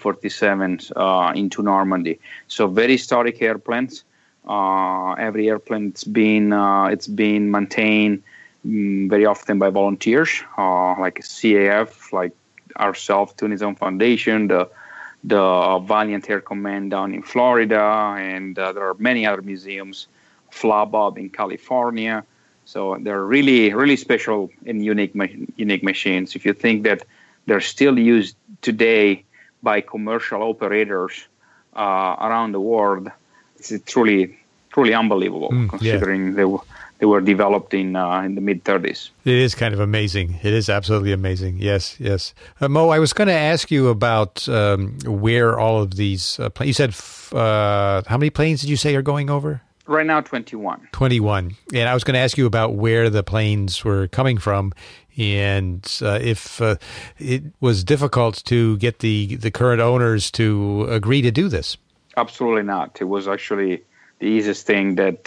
[SPEAKER 4] C-47s into Normandy. So very historic airplanes. Every airplane it's been maintained very often by volunteers, like CAF, like ourselves, Tunisian Foundation, the Valiant Air Command down in Florida, and there are many other museums, FLABOB in California. So they're really, really special and unique machines. If you think that they're still used today by commercial operators around the world, it's truly unbelievable, considering they were developed in the mid-30s.
[SPEAKER 1] It is kind of amazing. It is absolutely amazing. Yes. Mo, I was going to ask you about where all of these planes. You said how many planes did you say are going over?
[SPEAKER 4] Right now, 21.
[SPEAKER 1] 21. And I was going to ask you about where the planes were coming from, and if it was difficult to get the current owners to agree to do this.
[SPEAKER 4] Absolutely not. It was actually the easiest thing that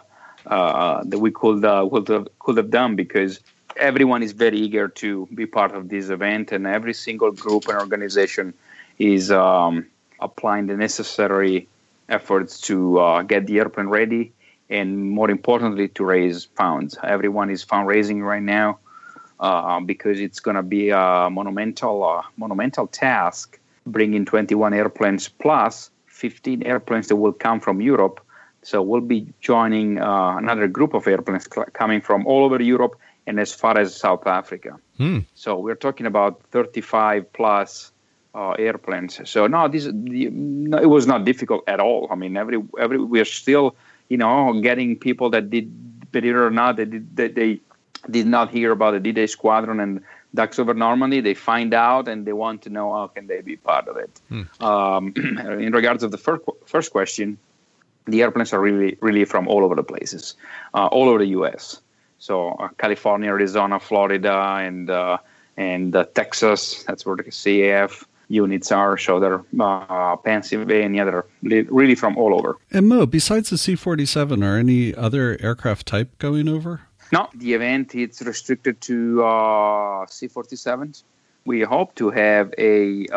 [SPEAKER 4] we could have done, because everyone is very eager to be part of this event, and every single group and organization is applying the necessary efforts to get the airplane ready, and more importantly, to raise funds. Everyone is fundraising right now because it's going to be a monumental task, bringing 21 airplanes plus 15 airplanes that will come from Europe. So we'll be joining another group of airplanes coming from all over Europe and as far as South Africa. So we're talking about 35 plus airplanes. So it was not difficult at all. I mean, we're still, getting people that did, believe it or not, they did not hear about the D-Day Squadron and Ducks Over Normandy. They find out and they want to know how can they be part of it. In regards of the first question, the airplanes are really, really from all over the places, all over the U.S. So California, Arizona, Florida, and Texas. That's where the CAF units are. So they're Pennsylvania. They're really from all over.
[SPEAKER 3] And Mo, besides the C-47, are any other aircraft type going over?
[SPEAKER 4] No, the event it's restricted to C-47s. We hope to have a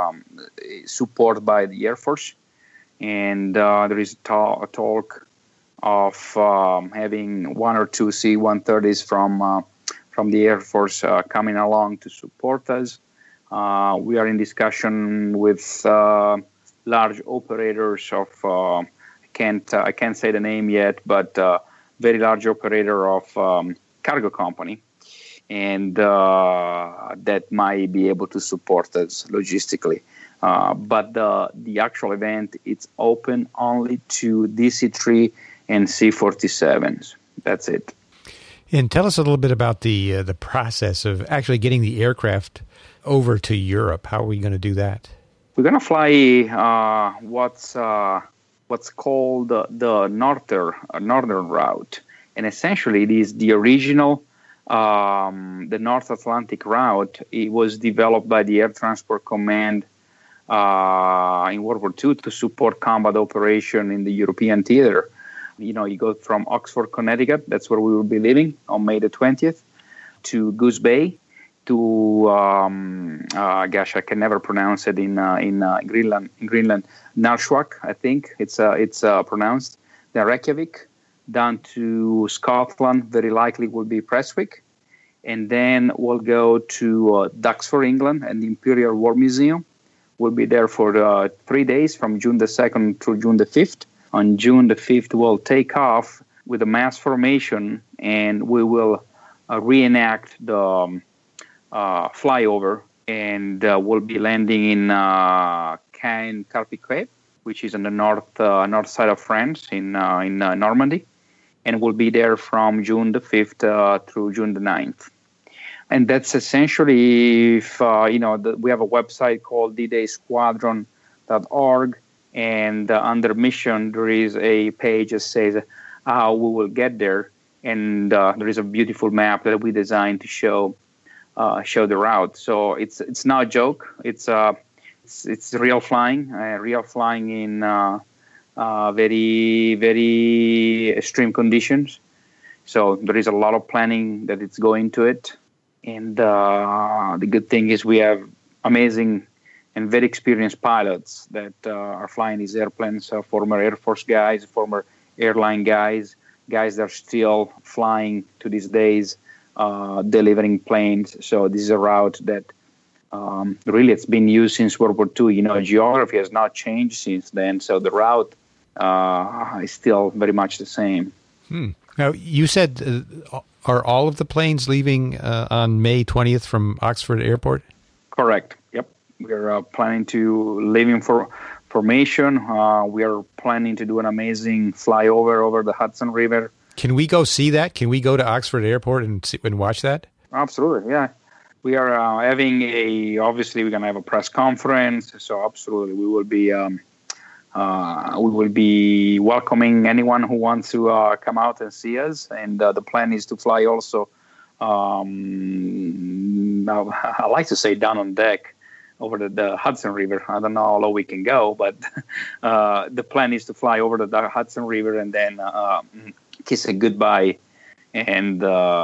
[SPEAKER 4] support by the Air Force, and there is a talk of having 1 or 2 C-130s from the Air Force coming along to support us. We are in discussion with large operators of I can't say the name yet, but very large operator of cargo company, and that might be able to support us logistically. But the actual event, it's open only to DC-3 and C-47s. That's it.
[SPEAKER 1] And tell us a little bit about the process of actually getting the aircraft over to Europe. How are we going to do that?
[SPEAKER 4] We're going to fly what's what's called the northern route. And essentially, it is the original, the North Atlantic route. It was developed by the Air Transport Command in World War II to support combat operation in the European theater. You know, you go from Oxford, Connecticut, that's where we will be living on May the 20th, to Goose Bay, to, gosh, I can never pronounce it in Greenland, Narsarsuaq, I think it's pronounced, then Reykjavik, down to Scotland, very likely will be Prestwick, and then we'll go to Duxford, England, and the Imperial War Museum. We'll be there for 3 days from June the 2nd through June the 5th. On June the 5th, we'll take off with a mass formation, and we will reenact the flyover, and we'll be landing in Caen-Carpiquet, which is on the north side of France in Normandy, and we'll be there from June the 5th through June the 9th. And that's essentially, if, we have a website called ddaysquadron.org, and under mission, there is a page that says how we will get there. And there is a beautiful map that we designed to show the route. So it's not a joke. It's real flying in very, very extreme conditions. So there is a lot of planning that it's going to it. And the good thing is we have amazing and very experienced pilots that are flying these airplanes, former Air Force guys, former airline guys that are still flying to these days, delivering planes. So this is a route that really it's been used since World War II. You know, geography has not changed since then, so the route is still very much the same.
[SPEAKER 1] Now, you said, are all of the planes leaving on May 20th from Oxford Airport?
[SPEAKER 4] Correct. Yep. We're planning to leave in formation. We are planning to do an amazing flyover over the Hudson River.
[SPEAKER 1] Can we go see that? Can we go to Oxford Airport and watch that?
[SPEAKER 4] Absolutely, yeah. We are obviously we're going to have a press conference, so absolutely we will be welcoming anyone who wants to come out and see us. And the plan is to fly also, I like to say down on deck, over the Hudson River. I don't know how low we can go, but the plan is to fly over the Hudson River and then kiss a goodbye and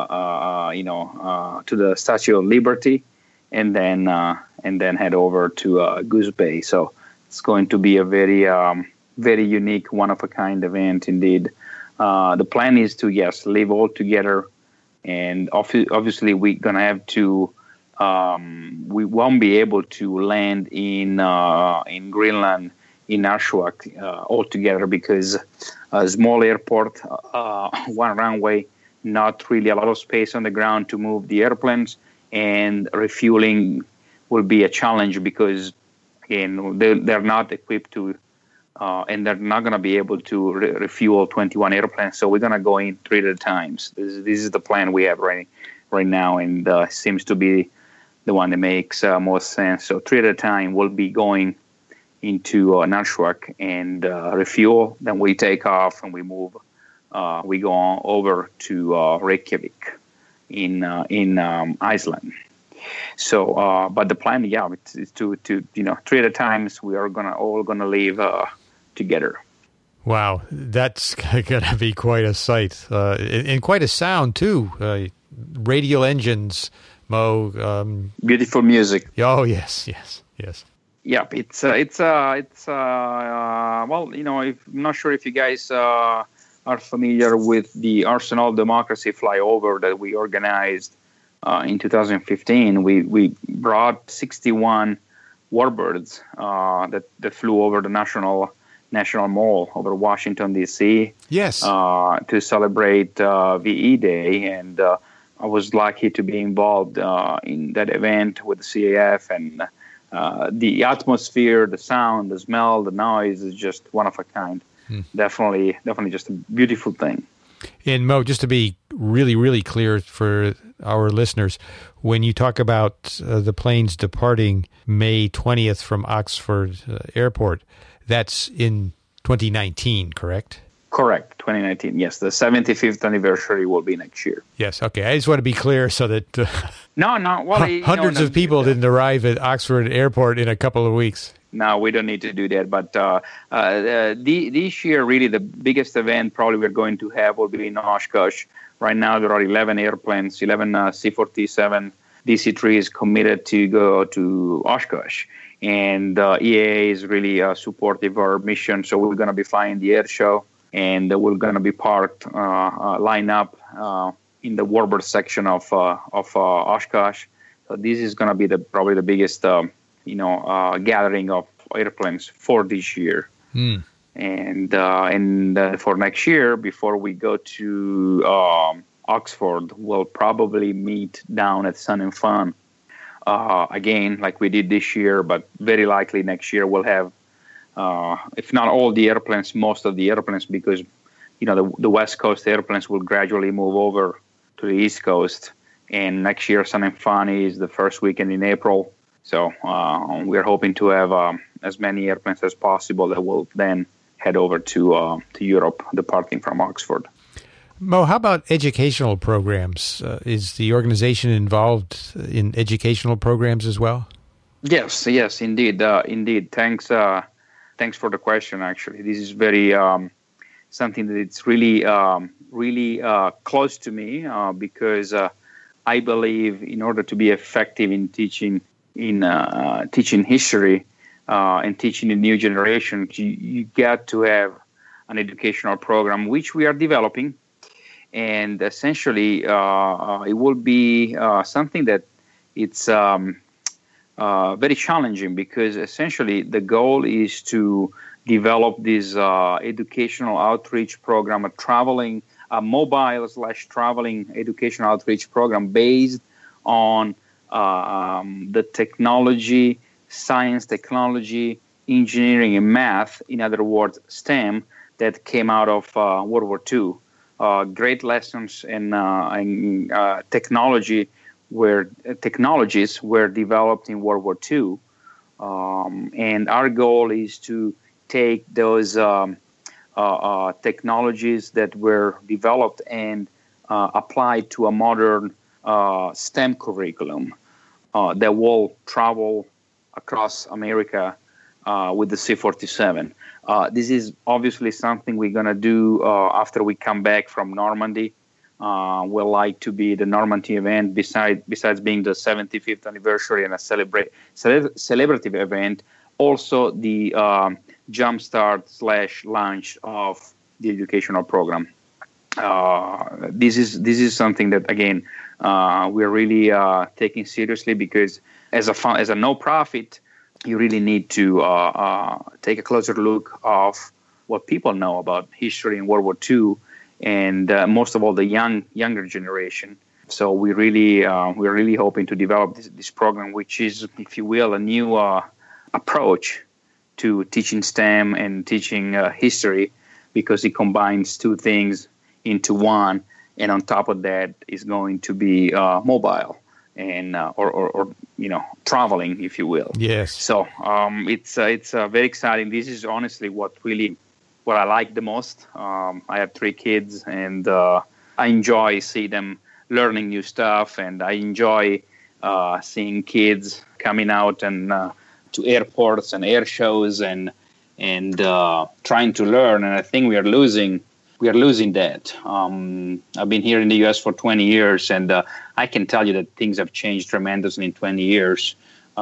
[SPEAKER 4] to the Statue of Liberty, and then head over to Goose Bay. So it's going to be a very very unique, one of a kind event indeed. The plan is to live all together, and obviously we're gonna have to. We won't be able to land in Greenland, in Narsarsuaq altogether, because a small airport, one runway, not really a lot of space on the ground to move the airplanes, and refueling will be a challenge because, again, they're not equipped to, and they're not going to be able to refuel 21 airplanes. So we're going to go in 3 at a time. This is the plan we have right now, and seems to be the one that makes most sense. So 3 at a time, we'll be going into Narsarsuaq and refuel. Then we take off and we move. We go on over to Reykjavik in Iceland. So, but the plan, it's to 3 at a time. We are all gonna leave together.
[SPEAKER 1] Wow, that's gonna be quite a sight and quite a sound too. Radial engines. Mo,
[SPEAKER 4] beautiful music.
[SPEAKER 1] Oh yes.
[SPEAKER 4] Yeah, it's well, I'm not sure if you guys are familiar with the Arsenal Democracy flyover that we organized in 2015. We brought 61 warbirds that flew over the National Mall over Washington D.C.
[SPEAKER 1] Yes,
[SPEAKER 4] to celebrate VE Day, and I was lucky to be involved in that event with the CAF, and the atmosphere, the sound, the smell, the noise is just one of a kind. Definitely just a beautiful thing.
[SPEAKER 1] And Mo, just to be really, really clear for our listeners, when you talk about the planes departing May 20th from Oxford Airport, that's in 2019, correct?
[SPEAKER 4] Correct, 2019. Yes, the 75th anniversary will be next year.
[SPEAKER 1] Yes, okay. I just want to be clear so that
[SPEAKER 4] No. Well,
[SPEAKER 1] hundreds of people didn't arrive at Oxford Airport in a couple of weeks.
[SPEAKER 4] No, we don't need to do that. But this year, really, the biggest event probably we're going to have will be in Oshkosh. Right now, there are 11 airplanes, 11 C-47 DC-3s committed to go to Oshkosh. And EAA is really supportive of our mission. So we're going to be flying the air show. And we're going to be parked, line up in the Warbird section of Oshkosh. So this is going to be probably the biggest, gathering of airplanes for this year. And for next year, before we go to Oxford, we'll probably meet down at Sun and Fun again, like we did this year. But very likely next year we'll have. If not all the airplanes, most of the airplanes, because the West Coast airplanes will gradually move over to the East Coast. And next year, Sun and Fun is the first weekend in April. So we're hoping to have as many airplanes as possible that will then head over to Europe, departing from Oxford.
[SPEAKER 1] Mo, how about educational programs? Is the organization involved in educational programs as well? Yes,
[SPEAKER 4] indeed. Thanks for the question, actually. This is very something that it's really close to me because I believe in order to be effective in teaching history and teaching the new generation, you got to have an educational program, which we are developing. And essentially, it will be something that it's very challenging because essentially the goal is to develop this educational outreach program, a mobile/traveling educational outreach program based on the technology, science, technology, engineering, and math, in other words, STEM, that came out of World War II. Great lessons in technologies were developed in World War II, and our goal is to take those technologies that were developed and applied to a modern STEM curriculum that will travel across America with the C-47. This is obviously something we're going to do after we come back from Normandy. We'll like to be the Normandy event, besides being the 75th anniversary and a celebrative event, also the jumpstart/launch of the educational program. This is something that, again, we're really taking seriously because as a no-profit, you really need to take a closer look of what people know about history in World War II, and most of all the younger generation. So we're really hoping to develop this program, which is, if you will, a new approach to teaching STEM and teaching history, because it combines two things into one, and on top of that is going to be mobile and or traveling, if you will.
[SPEAKER 1] Yes.
[SPEAKER 4] So it's very exciting. This is honestly what I like the most. I have 3 kids, and I enjoy seeing them learning new stuff, and I enjoy seeing kids coming out and to airports and air shows and trying to learn. And I think we are losing that. I've been here in the U.S. for 20 years, and I can tell you that things have changed tremendously in 20 years.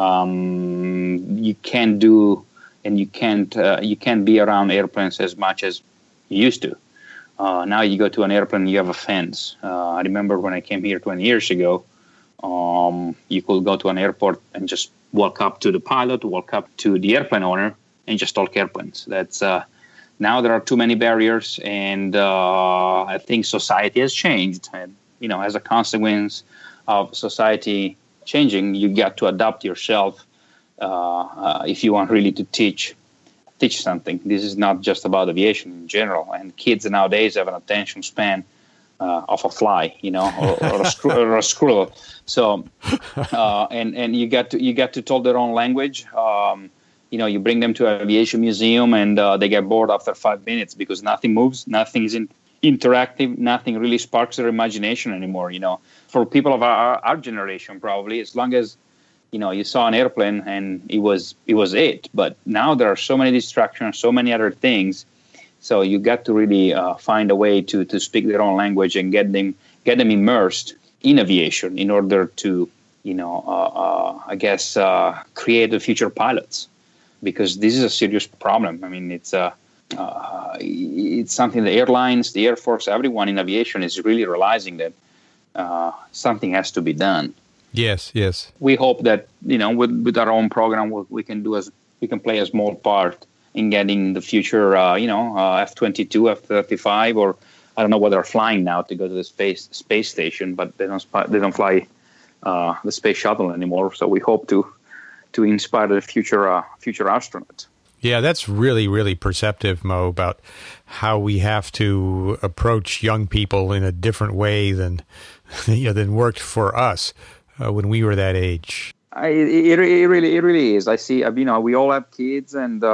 [SPEAKER 4] You can't do, and you can't be around airplanes as much as you used to. Now you go to an airplane, you have a fence. I remember when I came here 20 years ago, you could go to an airport and just walk up to the pilot, walk up to the airplane owner, and just talk airplanes. That's now there are too many barriers, and I think society has changed. And as a consequence of society changing, you got to adapt yourself if you want really to teach something. This is not just about aviation in general. And kids nowadays have an attention span of a fly, or a squirrel. So and you got to tell their own language. you bring them to an aviation museum and they get bored after 5 minutes because nothing moves, nothing is interactive, nothing really sparks their imagination anymore. For people of our generation, probably, as long as you saw an airplane and it was it. But now there are so many distractions, so many other things. So you got to really find a way to speak their own language and get them immersed in aviation in order to, create the future pilots, because this is a serious problem. I mean, it's something the airlines, the Air Force, everyone in aviation is really realizing that something has to be done.
[SPEAKER 1] Yes.
[SPEAKER 4] We hope that with our own program we can play a small part in getting the future F-22, F-35, or I don't know what they're flying now to go to the space station, but they don't fly the space shuttle anymore. So we hope to inspire the future astronaut.
[SPEAKER 1] Yeah, that's really, really perceptive, Mo, about how we have to approach young people in a different way than worked for us when we were that age.
[SPEAKER 4] It really is. I see. We all have kids, and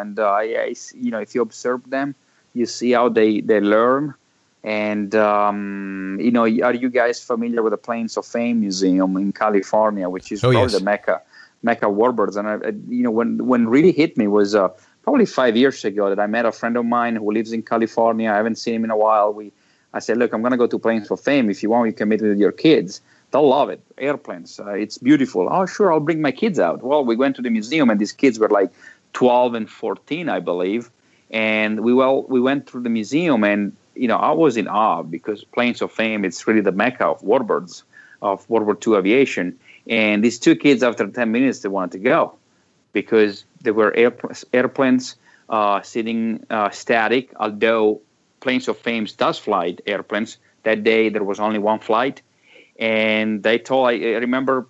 [SPEAKER 4] if you observe them, you see how they learn. And are you guys familiar with the Planes of Fame Museum in California, which is probably the Mecca of warbirds? And when really hit me was probably 5 years ago that I met a friend of mine who lives in California. I haven't seen him in a while. I said, look, I'm going to go to Planes of Fame. If you want, you can meet with your kids. They'll love it. Airplanes. It's beautiful. Oh, sure, I'll bring my kids out. Well, we went to the museum, and these kids were like 12 and 14, I believe. And we went through the museum, and I was in awe because Planes of Fame, it's really the Mecca of warbirds, of World War II aviation. And these two kids, after 10 minutes, they wanted to go because there were airplanes sitting static, although Planes of Fame does fly airplanes. That day, there was only one flight. And they told, I remember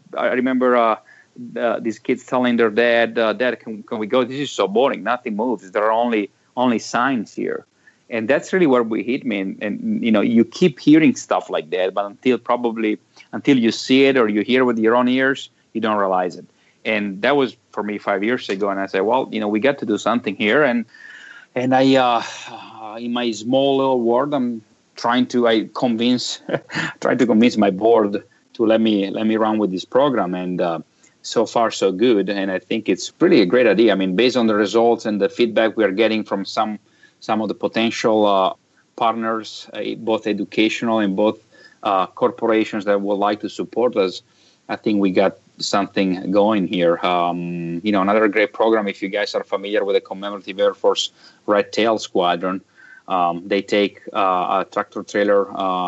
[SPEAKER 4] these kids telling their dad, Dad, can we go? This is so boring. Nothing moves. There are only signs here. And that's really where we hit me. And you keep hearing stuff like that, but until you see it or you hear it with your own ears, you don't realize it. And that was for me 5 years ago. And I said, well, we got to do something here. And I, in my small little world, I'm trying to convince my board to let me run with this program. And so far, so good. And I think it's really a great idea. I mean, based on the results and the feedback we are getting from some of the potential partners, both educational and both corporations that would like to support us, I think we got something going here. Another great program, if you guys are familiar with the Commemorative Air Force Red Tail Squadron, they take a tractor trailer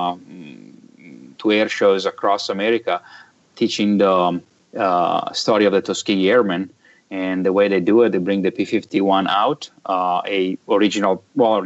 [SPEAKER 4] to air shows across America, teaching the story of the Tuskegee Airmen. And the way they do it, they bring the P-51 out, a real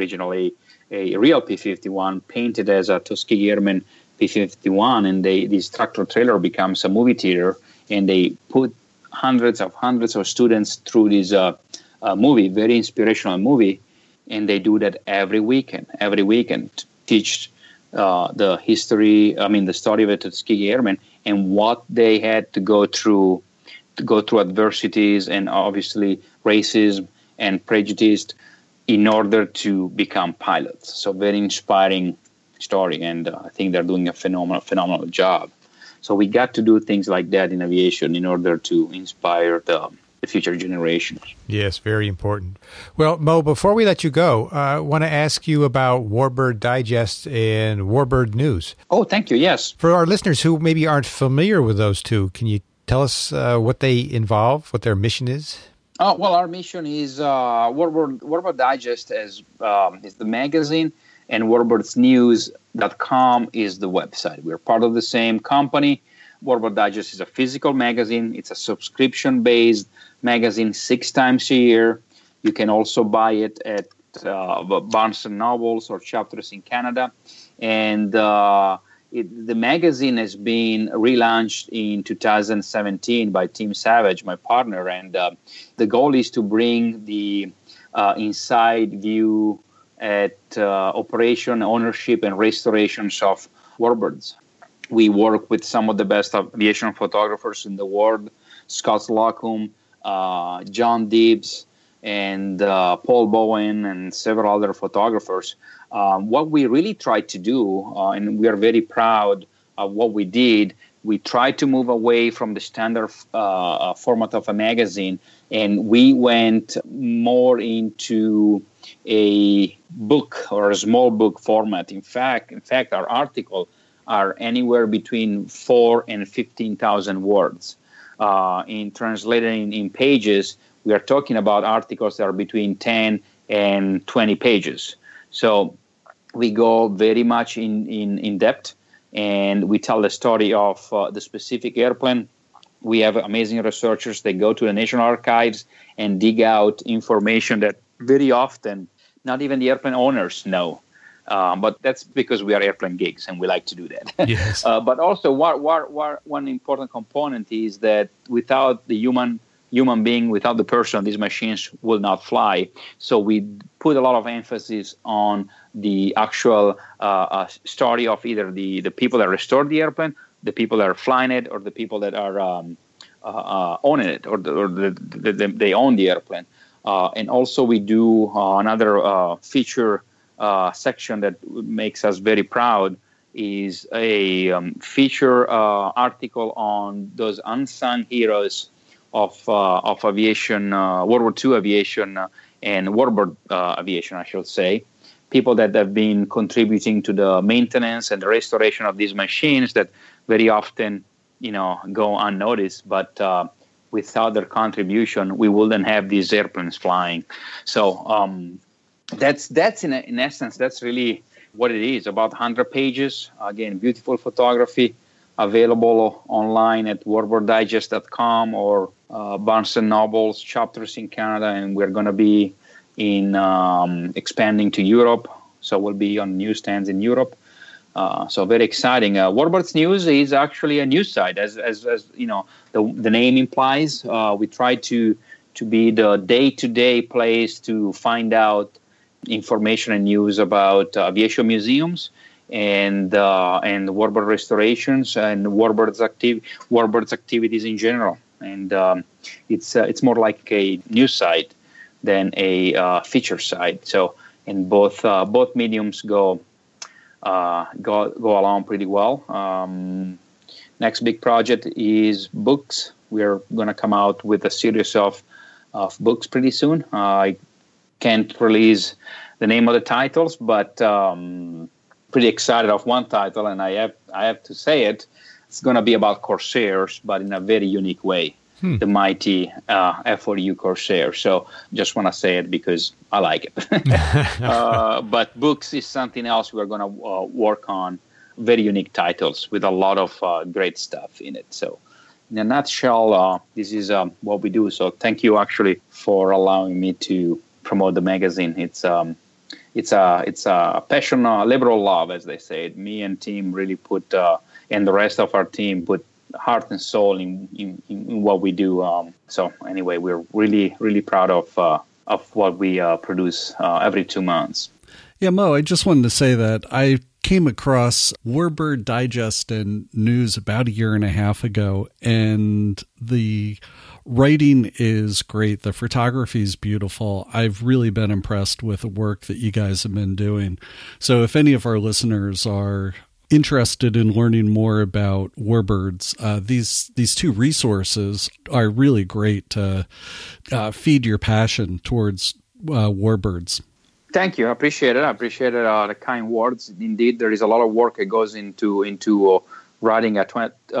[SPEAKER 4] P-51 painted as a Tuskegee Airman P-51, and this tractor trailer becomes a movie theater, and they put hundreds of students through this movie, very inspirational movie, and they do that every weekend, teach the history, the story of the Tuskegee Airmen and what they had to go through adversities and obviously racism and prejudice in order to become pilots. So very inspiring story, and I think they're doing a phenomenal job. So we got to do things like that in aviation in order to inspire the future generations.
[SPEAKER 1] Yes, very important. Well, Mo, before we let you go, I want to ask you about Warbird Digest and Warbird News.
[SPEAKER 4] Oh, thank you. Yes.
[SPEAKER 1] For our listeners who maybe aren't familiar with those two, can you tell us what they involve, what their mission is?
[SPEAKER 4] Well, our mission is Warbird Digest is the magazine, and WarbirdNews.com is the website. We're part of the same company. Warbird Digest is a physical magazine. It's a subscription-based magazine 6 times a year. You can also buy it at Barnes & Nobles or Chapters in Canada. And the magazine has been relaunched in 2017 by Tim Savage, my partner. And the goal is to bring the inside view at operation, ownership, and restorations of warbirds. We work with some of the best aviation photographers in the world: Scott Slocum, John Dibbs, and Paul Bowen, and several other photographers. What we really tried to do, and we are very proud of what we did, we tried to move away from the standard format of a magazine, and we went more into a book or a small book format. In fact, our articles are anywhere between 4,000 and 15,000 words. In translating in pages, we are talking about articles that are between 10 and 20 pages. So we go very much in depth, and we tell the story of the specific airplane. We have amazing researchers. They go to the National Archives and dig out information that very often not even the airplane owners know. But that's because we are airplane geeks and we like to do that.
[SPEAKER 1] Yes.
[SPEAKER 4] But also, one important component is that without the human being, without the person, these machines will not fly. So we put a lot of emphasis on the actual story of either the people that restored the airplane, the people that are flying it, or the people that are owning it, or they own the airplane. And also we do another feature section that makes us very proud is a feature article on those unsung heroes of aviation, World War II aviation and warbird aviation, I should say. People that have been contributing to the maintenance and the restoration of these machines that very often, go unnoticed. But without their contribution, we wouldn't have these airplanes flying. So that's in essence, that's really what it is. About 100 pages. Again, beautiful photography available online at warbirdigest.com or Barnes & Noble's chapters in Canada, and we're going to be expanding to Europe, so we'll be on newsstands in Europe. So very exciting. Warbirds News is actually a news site, as the name implies. We try to be the day-to-day place to find out information and news about aviation museums and warbird restorations and warbirds activities in general. And it's more like a news site than a feature site. So, and both mediums go along pretty well. Next big project is books. We're going to come out with a series of books pretty soon. I can't release the name of the titles, but pretty excited of one title, and I have to say it. It's going to be about Corsairs, but in a very unique way. The mighty F4U Corsair. So just want to say it because I like it. But books is something else we're going to work on. Very unique titles with a lot of great stuff in it. So in a nutshell, this is what we do. So thank you actually for allowing me to promote the magazine. It's a passion, liberal love, as they say. Me and team really put, and the rest of our team put heart and soul in what we do. So anyway, we're really, really proud of what we produce every 2 months.
[SPEAKER 3] Yeah, Mo, I just wanted to say that I came across Warbird Digest and News about a year and a half ago, and the writing is great. The photography is beautiful. I've really been impressed with the work that you guys have been doing. So if any of our listeners are interested in learning more about warbirds, these two resources are really great to feed your passion towards warbirds.
[SPEAKER 4] Thank you. I appreciate it. I appreciate the kind words. Indeed, there is a lot of work that goes into writing a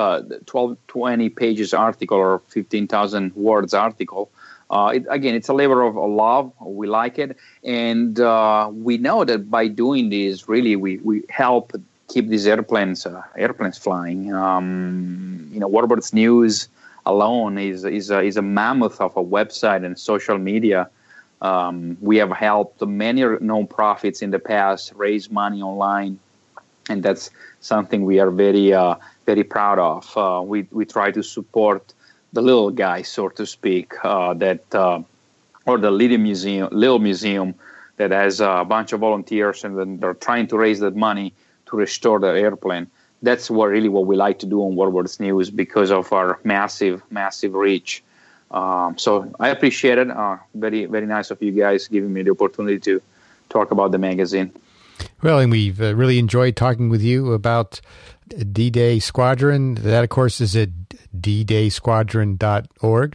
[SPEAKER 4] 20 pages article or 15,000 words article. It's a labor of love. We like it. And we know that by doing this, really, we help keep these airplanes flying. Warbirds News alone is a mammoth of a website and social media. We have helped many nonprofits in the past raise money online, and that's something we are very very proud of. We try to support the little guys, so to speak, or the little museum that has a bunch of volunteers, and then they're trying to raise that money to restore the airplane. That's what we like to do on Warbirds News because of our massive reach. So I appreciate it. Very, very nice of you guys giving me the opportunity to talk about the magazine.
[SPEAKER 1] Well, and we've really enjoyed talking with you about D-Day Squadron. That, of course, is at ddaysquadron.org,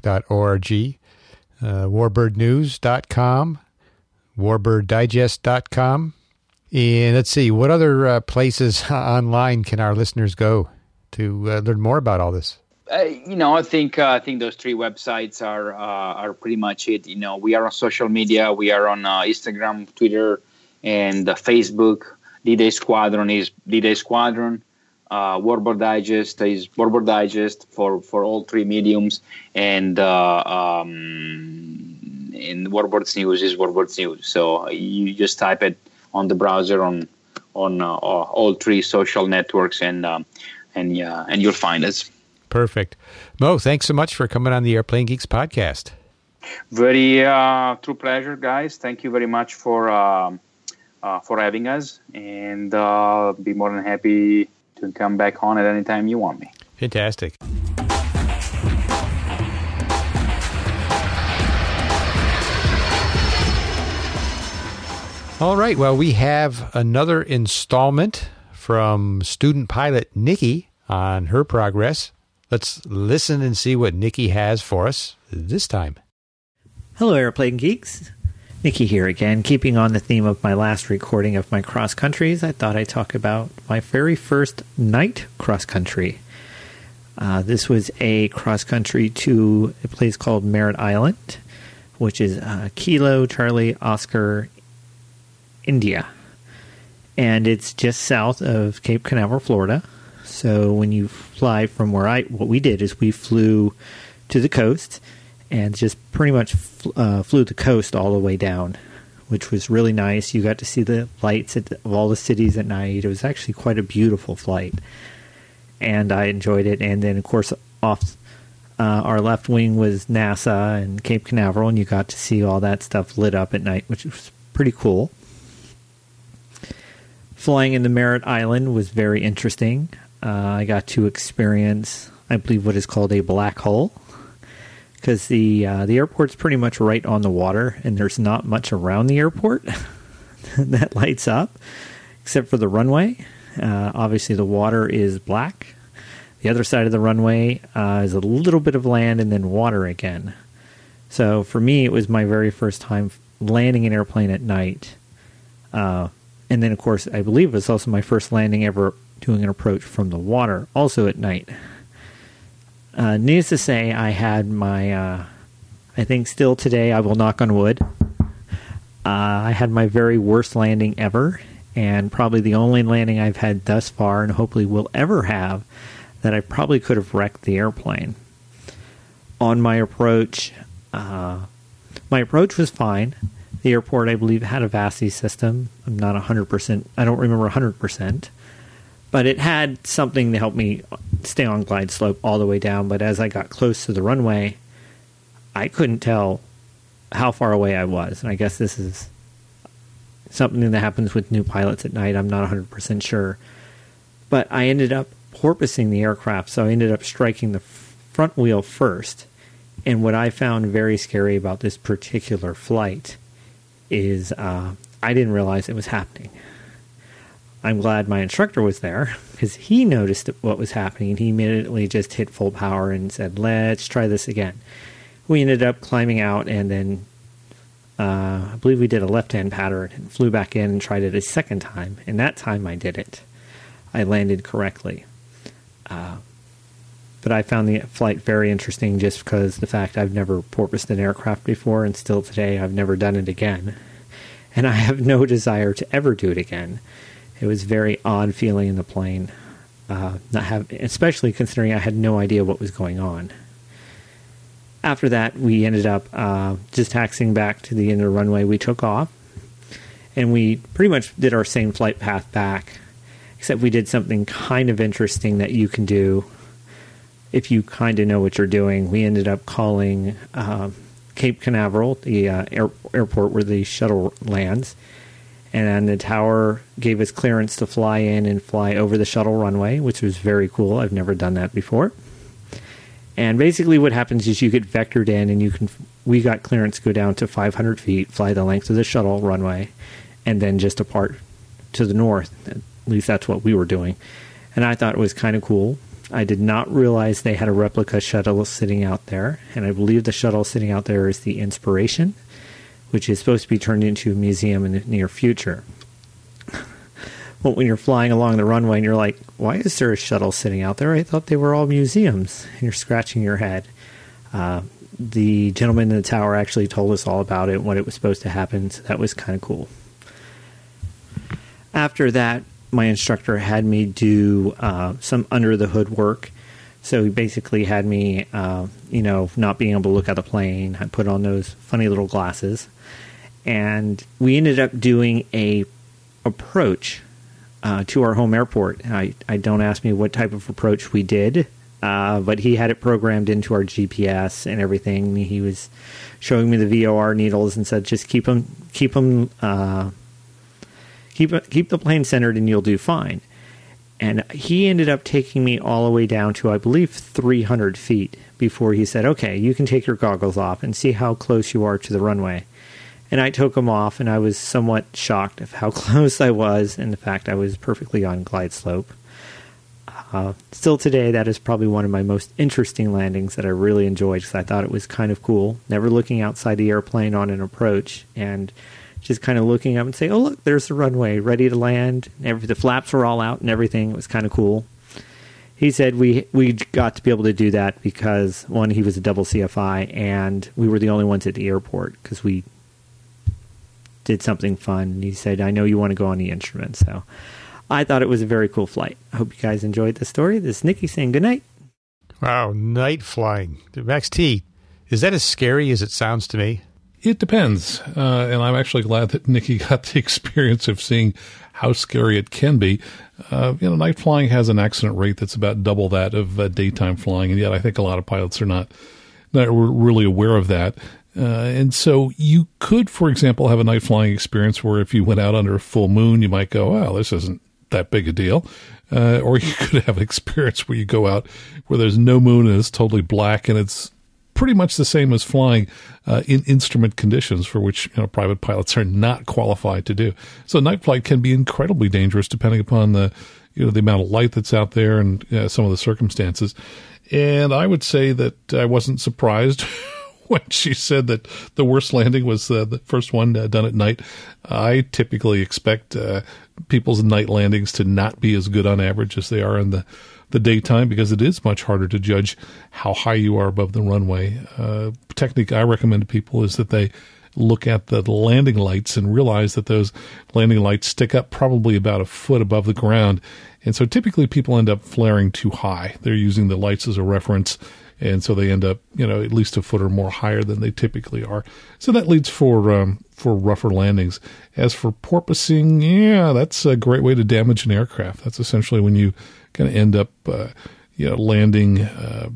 [SPEAKER 1] warbirdnews.com, warbirddigest.com. And let's see, what other places online can our listeners go to learn more about all this?
[SPEAKER 4] I think those three websites are pretty much it. We are on social media. We are on Instagram, Twitter, and Facebook. D-Day Squadron is D-Day Squadron. Warbird Digest is Warbird Digest for all three mediums, and Warbird's News is Warbird's News. So you just type it on the browser on all three social networks, and you'll find us.
[SPEAKER 1] Perfect. Mo, thanks so much for coming on the Airplane Geeks podcast.
[SPEAKER 4] Very true pleasure, guys. Thank you very much for having us, and be more than happy to come back on at any time you want me.
[SPEAKER 1] Fantastic. All right. Well, we have another installment from student pilot Nikki on her progress. Let's listen and see what Nikki has for us this time.
[SPEAKER 5] Hello, Airplane Geeks. Nikki here again. Keeping on the theme of my last recording of my cross countries, I thought I'd talk about my very first night cross country. This was a cross country to a place called Merritt Island, which is Kilo Charlie Oscar, India. And it's just south of Cape Canaveral, Florida. So when you fly from what we did is we flew to the coast and just pretty much flew the coast all the way down, which was really nice. You got to see the lights of all the cities at night. It was actually quite a beautiful flight, and I enjoyed it. And then, of course, off our left wing was NASA and Cape Canaveral, and you got to see all that stuff lit up at night, which was pretty cool. Flying in the Merritt Island was very interesting. I got to experience, I believe, what is called a black hole, because the airport's pretty much right on the water, and there's not much around the airport that lights up, except for the runway. Obviously, the water is black. The other side of the runway is a little bit of land and then water again. So for me, it was my very first time landing an airplane at night. And then, of course, I believe it was also my first landing ever doing an approach from the water, also at night. Needless to say, I had my, I think still today, I will knock on wood, I had my very worst landing ever, and probably the only landing I've had thus far, and hopefully will ever have, that I probably could have wrecked the airplane. On my approach was fine. The airport, I believe, had a VASI system. I'm not 100%, I don't remember 100%. But it had something to help me stay on glide slope all the way down. But as I got close to the runway, I couldn't tell how far away I was. And I guess this is something that happens with new pilots at night. I'm not 100% sure. But I ended up porpoising the aircraft, so I ended up striking the front wheel first. And what I found very scary about this particular flight is I didn't realize it was happening. I'm glad my instructor was there, because he noticed what was happening. He immediately just hit full power and said, let's try this again. We ended up climbing out, and then I believe we did a left-hand pattern and flew back in and tried it a second time. And that time I did it. I landed correctly. But I found the flight very interesting just because the fact I've never porpoised an aircraft before, and still today I've never done it again. And I have no desire to ever do it again. It was very odd feeling in the plane, especially considering I had no idea what was going on. After that, we ended up just taxiing back to the end of the runway. We took off, and we pretty much did our same flight path back, except we did something kind of interesting that you can do if you kind of know what you're doing. We ended up calling Cape Canaveral, the airport where the shuttle lands, and the tower gave us clearance to fly in and fly over the shuttle runway, which was very cool. I've never done that before. And basically what happens is you get vectored in, and we got clearance to go down to 500 feet, fly the length of the shuttle runway, and then just depart to the north. At least that's what we were doing. And I thought it was kind of cool. I did not realize they had a replica shuttle sitting out there, and I believe the shuttle sitting out there is the Inspiration, which is supposed to be turned into a museum in the near future. But when you're flying along the runway and you're like, why is there a shuttle sitting out there? I thought they were all museums. And you're scratching your head. The gentleman in the tower actually told us all about it, what it was supposed to happen, so that was kind of cool. After that, my instructor had me do some under-the-hood work. So he basically had me, not being able to look at the plane. I put on those funny little glasses. And we ended up doing a approach to our home airport. I don't ask me what type of approach we did, but he had it programmed into our GPS and everything. He was showing me the VOR needles and said, just keep the plane centered and you'll do fine. And he ended up taking me all the way down to, I believe, 300 feet before he said, okay, you can take your goggles off and see how close you are to the runway. And I took them off, and I was somewhat shocked of how close I was, and the fact I was perfectly on glide slope. Still today, that is probably one of my most interesting landings that I really enjoyed, because I thought it was kind of cool. Never looking outside the airplane on an approach, and just kind of looking up and say, oh, look, there's the runway, ready to land. The flaps were all out and everything. It was kind of cool. He said we got to be able to do that because, one, he was a double CFI, and we were the only ones at the airport because we did something fun. And he said, I know you want to go on the instrument. So I thought it was a very cool flight. I hope you guys enjoyed the story. This is Nikki saying good night.
[SPEAKER 1] Wow, night flying. Max T, is that as scary as it sounds to me?
[SPEAKER 2] It depends. And I'm actually glad that Nikki got the experience of seeing how scary it can be. Night flying has an accident rate that's about double that of daytime flying. And yet I think a lot of pilots are not really aware of that. And so you could, for example, have a night flying experience where if you went out under a full moon, you might go, well, this isn't that big a deal. Or you could have an experience where you go out where there's no moon and it's totally black, and it's pretty much the same as flying in instrument conditions, for which private pilots are not qualified to do. So night flight can be incredibly dangerous depending upon the amount of light that's out there and some of the circumstances. And I would say that I wasn't surprised when she said that the worst landing was the first one done at night. I typically expect people's night landings to not be as good on average as they are in the daytime, because it is much harder to judge how high you are above the runway. Technique I recommend to people is that they look at the landing lights and realize that those landing lights stick up probably about a foot above the ground. And so typically people end up flaring too high. They're using the lights as a reference, and so they end up, at least a foot or more higher than they typically are. So that leads for rougher landings. As for porpoising, that's a great way to damage an aircraft. That's essentially when you kind of end up, landing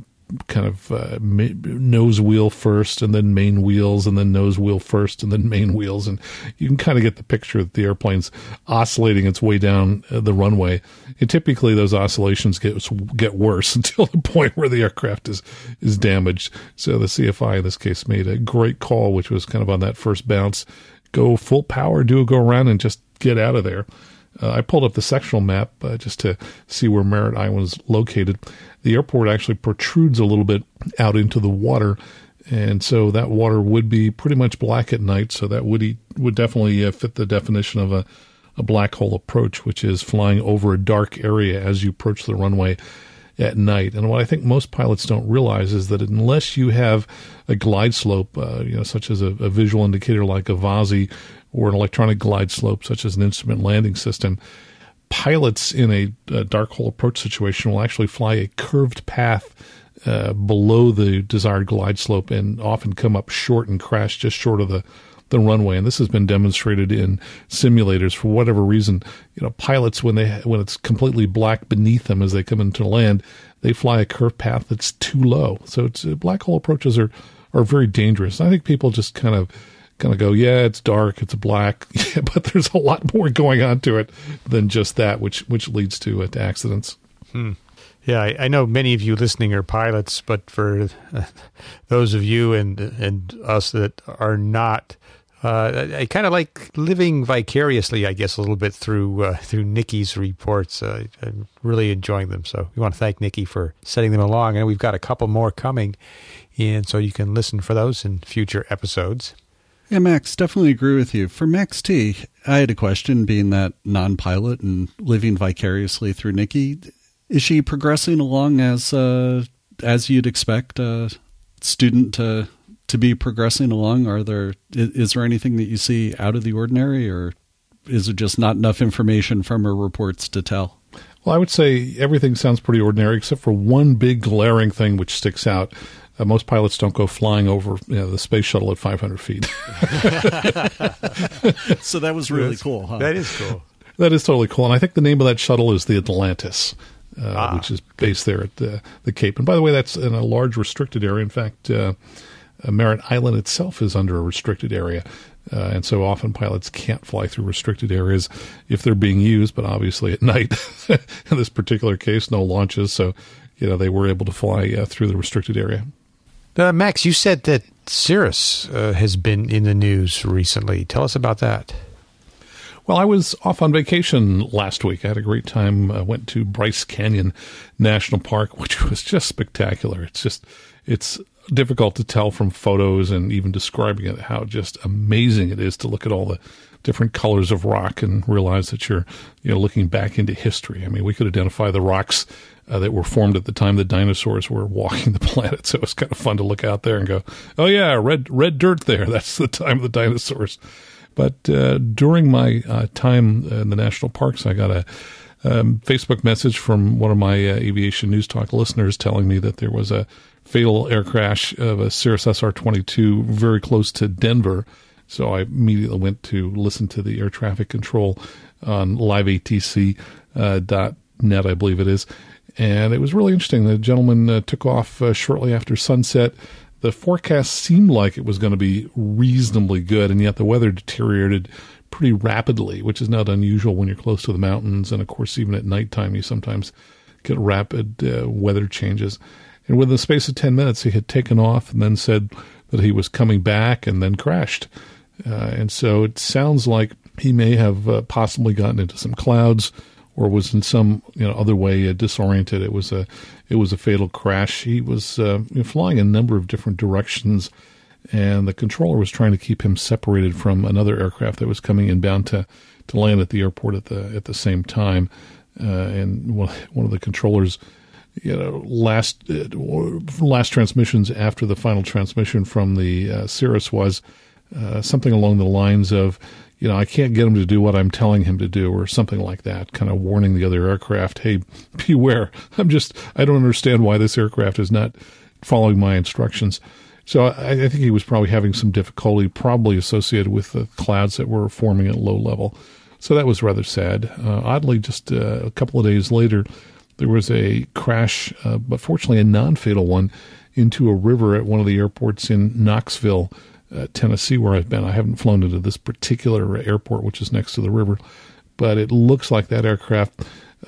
[SPEAKER 2] nose wheel first, and then main wheels, and then nose wheel first, and then main wheels. And you can kind of get the picture that the airplane's oscillating its way down the runway. And typically those oscillations get worse until the point where the aircraft is damaged. So the CFI in this case made a great call, which was kind of on that first bounce. Go full power, do a go around, and just get out of there. I pulled up the sectional map just to see where Merritt Island is located. The airport actually protrudes a little bit out into the water, and so that water would be pretty much black at night. So that would definitely fit the definition of a black hole approach, which is flying over a dark area as you approach the runway at night. And what I think most pilots don't realize is that unless you have a glide slope, such as a visual indicator like a VASI, or an electronic glide slope such as an instrument landing system, pilots in a dark hole approach situation will actually fly a curved path below the desired glide slope, and often come up short and crash just short of the runway. And this has been demonstrated in simulators. For whatever reason, pilots, when it's completely black beneath them as they come into land, they fly a curved path that's too low. So black hole approaches are very dangerous. I think people just kind of go, yeah, it's dark, it's black, but there's a lot more going on to it than just that, which leads to accidents.
[SPEAKER 1] Yeah, I know many of you listening are pilots, but for those of you and us that are not, I kind of like living vicariously, I guess, a little bit through Nikki's reports. I'm really enjoying them. So we want to thank Nikki for setting them along. And we've got a couple more coming, and so you can listen for those in future episodes.
[SPEAKER 3] Yeah, Max, definitely agree with you. For Max T, I had a question, being that non-pilot and living vicariously through Nikki. Is she progressing along as you'd expect a student to be progressing along? Is there anything that you see out of the ordinary, or is it just not enough information from her reports to tell?
[SPEAKER 2] Well, I would say everything sounds pretty ordinary, except for one big glaring thing which sticks out. Most pilots don't go flying over the space shuttle at 500 feet.
[SPEAKER 3] So that was really cool, huh?
[SPEAKER 1] That is cool.
[SPEAKER 2] That is totally cool. And I think the name of that shuttle is the Atlantis, which is based there at the Cape. And by the way, that's in a large restricted area. In fact, Merritt Island itself is under a restricted area. And so often pilots can't fly through restricted areas if they're being used, but obviously at night, in this particular case, no launches. So, they were able to fly through the restricted area.
[SPEAKER 1] Max, you said that Cirrus has been in the news recently. Tell us about that.
[SPEAKER 2] Well, I was off on vacation last week. I had a great time. I went to Bryce Canyon National Park, which was just spectacular. It's difficult to tell from photos and even describing it how just amazing it is to look at all the different colors of rock and realize that you're looking back into history. I mean, we could identify the rocks that were formed at the time the dinosaurs were walking the planet. So it was kind of fun to look out there and go, oh yeah, red dirt there. That's the time of the dinosaurs. But during my time in the national parks, I got a Facebook message from one of my Aviation News Talk listeners telling me that there was a fatal air crash of a Cirrus SR-22 very close to Denver. So I immediately went to listen to the air traffic control on liveatc.net, I believe it is. And it was really interesting. The gentleman took off shortly after sunset. The forecast seemed like it was going to be reasonably good, and yet the weather deteriorated pretty rapidly, which is not unusual when you're close to the mountains. And, of course, even at nighttime, you sometimes get rapid weather changes. And within the space of 10 minutes, he had taken off and then said that he was coming back and then crashed. And so it sounds like he may have possibly gotten into some clouds or was in some other way disoriented. It was a fatal crash. He was flying a number of different directions, and the controller was trying to keep him separated from another aircraft that was coming inbound to land at the airport at the same time. And one of the controllers, last transmissions after the final transmission from the Cirrus was something along the lines of, I can't get him to do what I'm telling him to do, or something like that, kind of warning the other aircraft, hey, beware. I don't understand why this aircraft is not following my instructions. So I think he was probably having some difficulty, probably associated with the clouds that were forming at low level. So that was rather sad. Oddly, just a couple of days later, there was a crash, but fortunately a non-fatal one, into a river at one of the airports in Knoxville, Tennessee, where I've been. I haven't flown into this particular airport, which is next to the river, but it looks like that aircraft,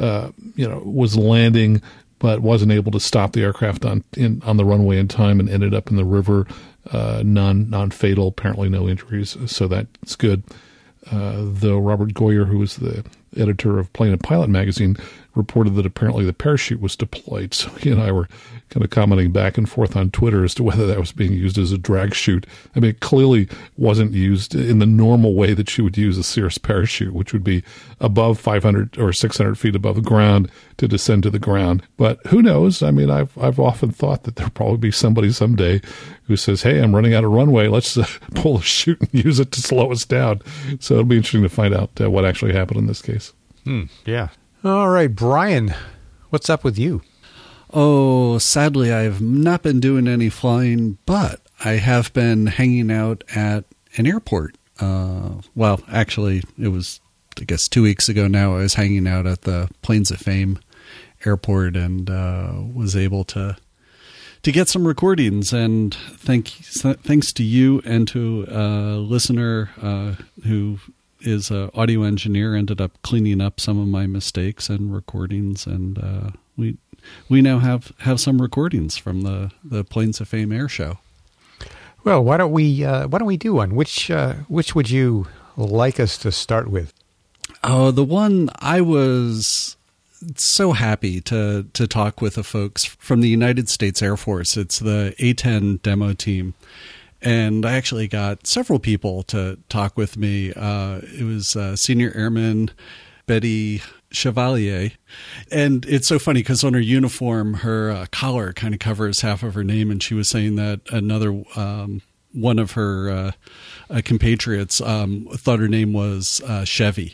[SPEAKER 2] was landing, but wasn't able to stop the aircraft on the runway in time and ended up in the river, non-fatal, apparently no injuries, so that's good. Though Robert Goyer, who was the editor of Plane and Pilot magazine, reported that apparently the parachute was deployed. So he and I were kind of commenting back and forth on Twitter as to whether that was being used as a drag chute. I mean, it clearly wasn't used in the normal way that you would use a Cirrus parachute, which would be above 500 or 600 feet above the ground to descend to the ground. But who knows? I mean, I've often thought that there'll probably be somebody someday who says, hey, I'm running out of runway. Let's pull a chute and use it to slow us down. So it'll be interesting to find out what actually happened in this case.
[SPEAKER 1] Yeah. All right, Brian, what's up with you?
[SPEAKER 3] Oh, sadly, I've not been doing any flying, but I have been hanging out at an airport. Well, actually, it was, I guess, 2 weeks ago now. I was hanging out at the Plains of Fame airport and was able to get some recordings. And thanks to you and to a listener who is an audio engineer, ended up cleaning up some of my mistakes and recordings, and we we now have some recordings from the Planes of Fame air show.
[SPEAKER 1] Well, why don't we do one? Which would you like us to start with?
[SPEAKER 3] Oh, the one I was so happy to talk with the folks from the United States Air Force. It's the A-10 demo team. And I actually got several people to talk with me. It was Senior Airman Betty Chevalier. And it's so funny because on her uniform, her collar kind of covers half of her name. And she was saying that another one of her compatriots thought her name was Chevy.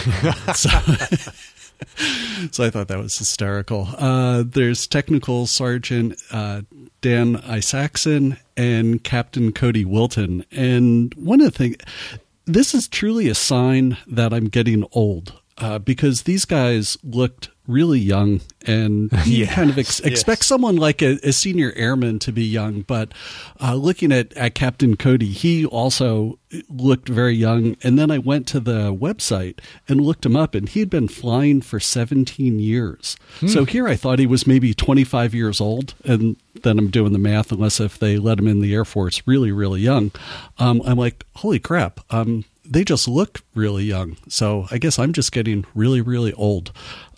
[SPEAKER 3] So I thought that was hysterical. There's Technical Sergeant Dan Isaacson and Captain Cody Wilton. And one of the things, this is truly a sign that I'm getting old because these guys looked really young, and you kind of expect someone like a senior airman to be young, but looking at Captain Cody, he also looked very young. And then I went to the website and looked him up, and he'd been flying for 17 years. So here I thought he was maybe 25 years old, and then I'm doing the math, unless if they let him in the Air Force really, really young. I'm like, holy crap. They just look really young. So I guess I'm just getting really, really old.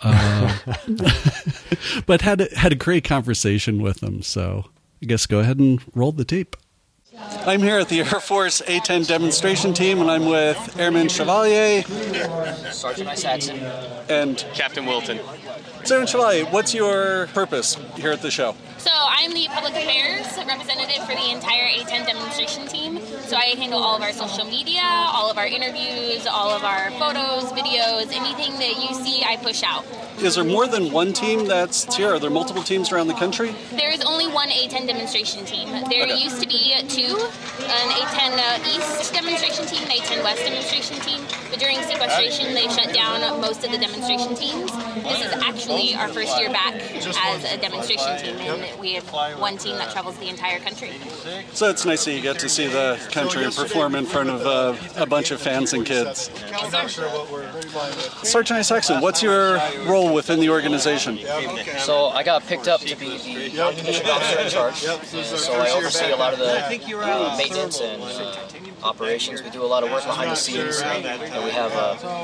[SPEAKER 3] But had a great conversation with them. So I guess go ahead and roll the tape. I'm here at the Air Force A-10 demonstration team, and I'm with Airman Chevalier,
[SPEAKER 6] Sergeant Isaacson,
[SPEAKER 3] and
[SPEAKER 6] Captain Wilton.
[SPEAKER 3] Sergeant Chevalier, what's your purpose here at the show?
[SPEAKER 7] So I'm the public affairs representative for the entire A-10 demonstration team. So I handle all of our social media, all of our interviews, all of our photos, videos, anything that you see, I push out.
[SPEAKER 3] Is there more than one team that's here? Are there multiple teams around the country?
[SPEAKER 7] There is only one A-10 demonstration team. There used to be two, an A-10 East demonstration team, an A-10 West demonstration team. But during sequestration, they shut down most of the demonstration teams. This is actually our first year back as a demonstration team, and we have one team that travels the entire country.
[SPEAKER 3] So it's nice that you get to see the country perform in front of a bunch of fans and kids.
[SPEAKER 7] Yes, sir.
[SPEAKER 3] Sergeant Isaacson, what's your role within the organization?
[SPEAKER 6] So I got picked up to be the non-commissioned officer in charge. So I oversee a lot of the maintenance and operations. We do a lot of work behind the scenes, and we have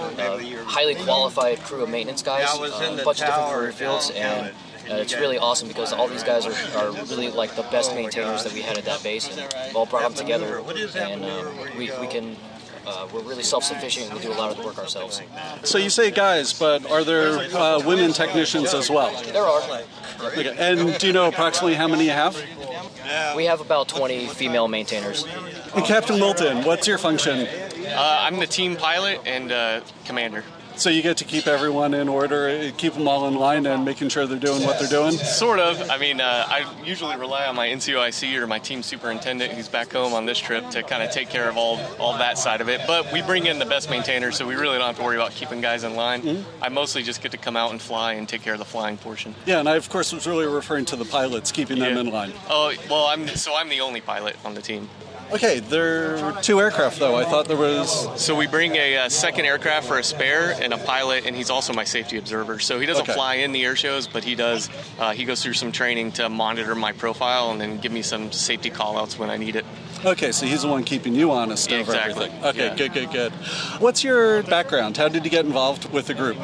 [SPEAKER 6] a highly qualified crew of maintenance guys, a bunch of different career fields, and it's really awesome because all these guys are really like the best maintainers that we had at that base, and we've all brought them together, and we can. We're really self-sufficient, and we do a lot of the work ourselves.
[SPEAKER 3] So you say guys, but are there women technicians as well?
[SPEAKER 6] There are.
[SPEAKER 3] Okay. And do you know approximately how many you have?
[SPEAKER 6] We have about 20 female maintainers.
[SPEAKER 3] And Captain Wilton, what's your function?
[SPEAKER 8] I'm the team pilot and commander.
[SPEAKER 3] So you get to keep everyone in order, keep them all in line, and making sure they're doing what they're doing?
[SPEAKER 8] Sort of. I mean, I usually rely on my NCOIC or my team superintendent who's back home on this trip to kind of take care of all that side of it. But we bring in the best maintainers, so we really don't have to worry about keeping guys in line. Mm-hmm. I mostly just get to come out and fly and take care of the flying portion.
[SPEAKER 3] Yeah, and I, of course, was really referring to the pilots, keeping them in line.
[SPEAKER 8] Oh, well, I'm the only pilot on the team.
[SPEAKER 3] Okay, there are two aircraft, though. I thought there was...
[SPEAKER 8] So we bring a second aircraft for a spare and a pilot, and he's also my safety observer. So he doesn't fly in the air shows, but he does. He goes through some training to monitor my profile and then give me some safety call-outs when I need it.
[SPEAKER 3] Okay, so he's the one keeping you honest over everything. Okay, yeah. Good. What's your background? How did you get involved with the group?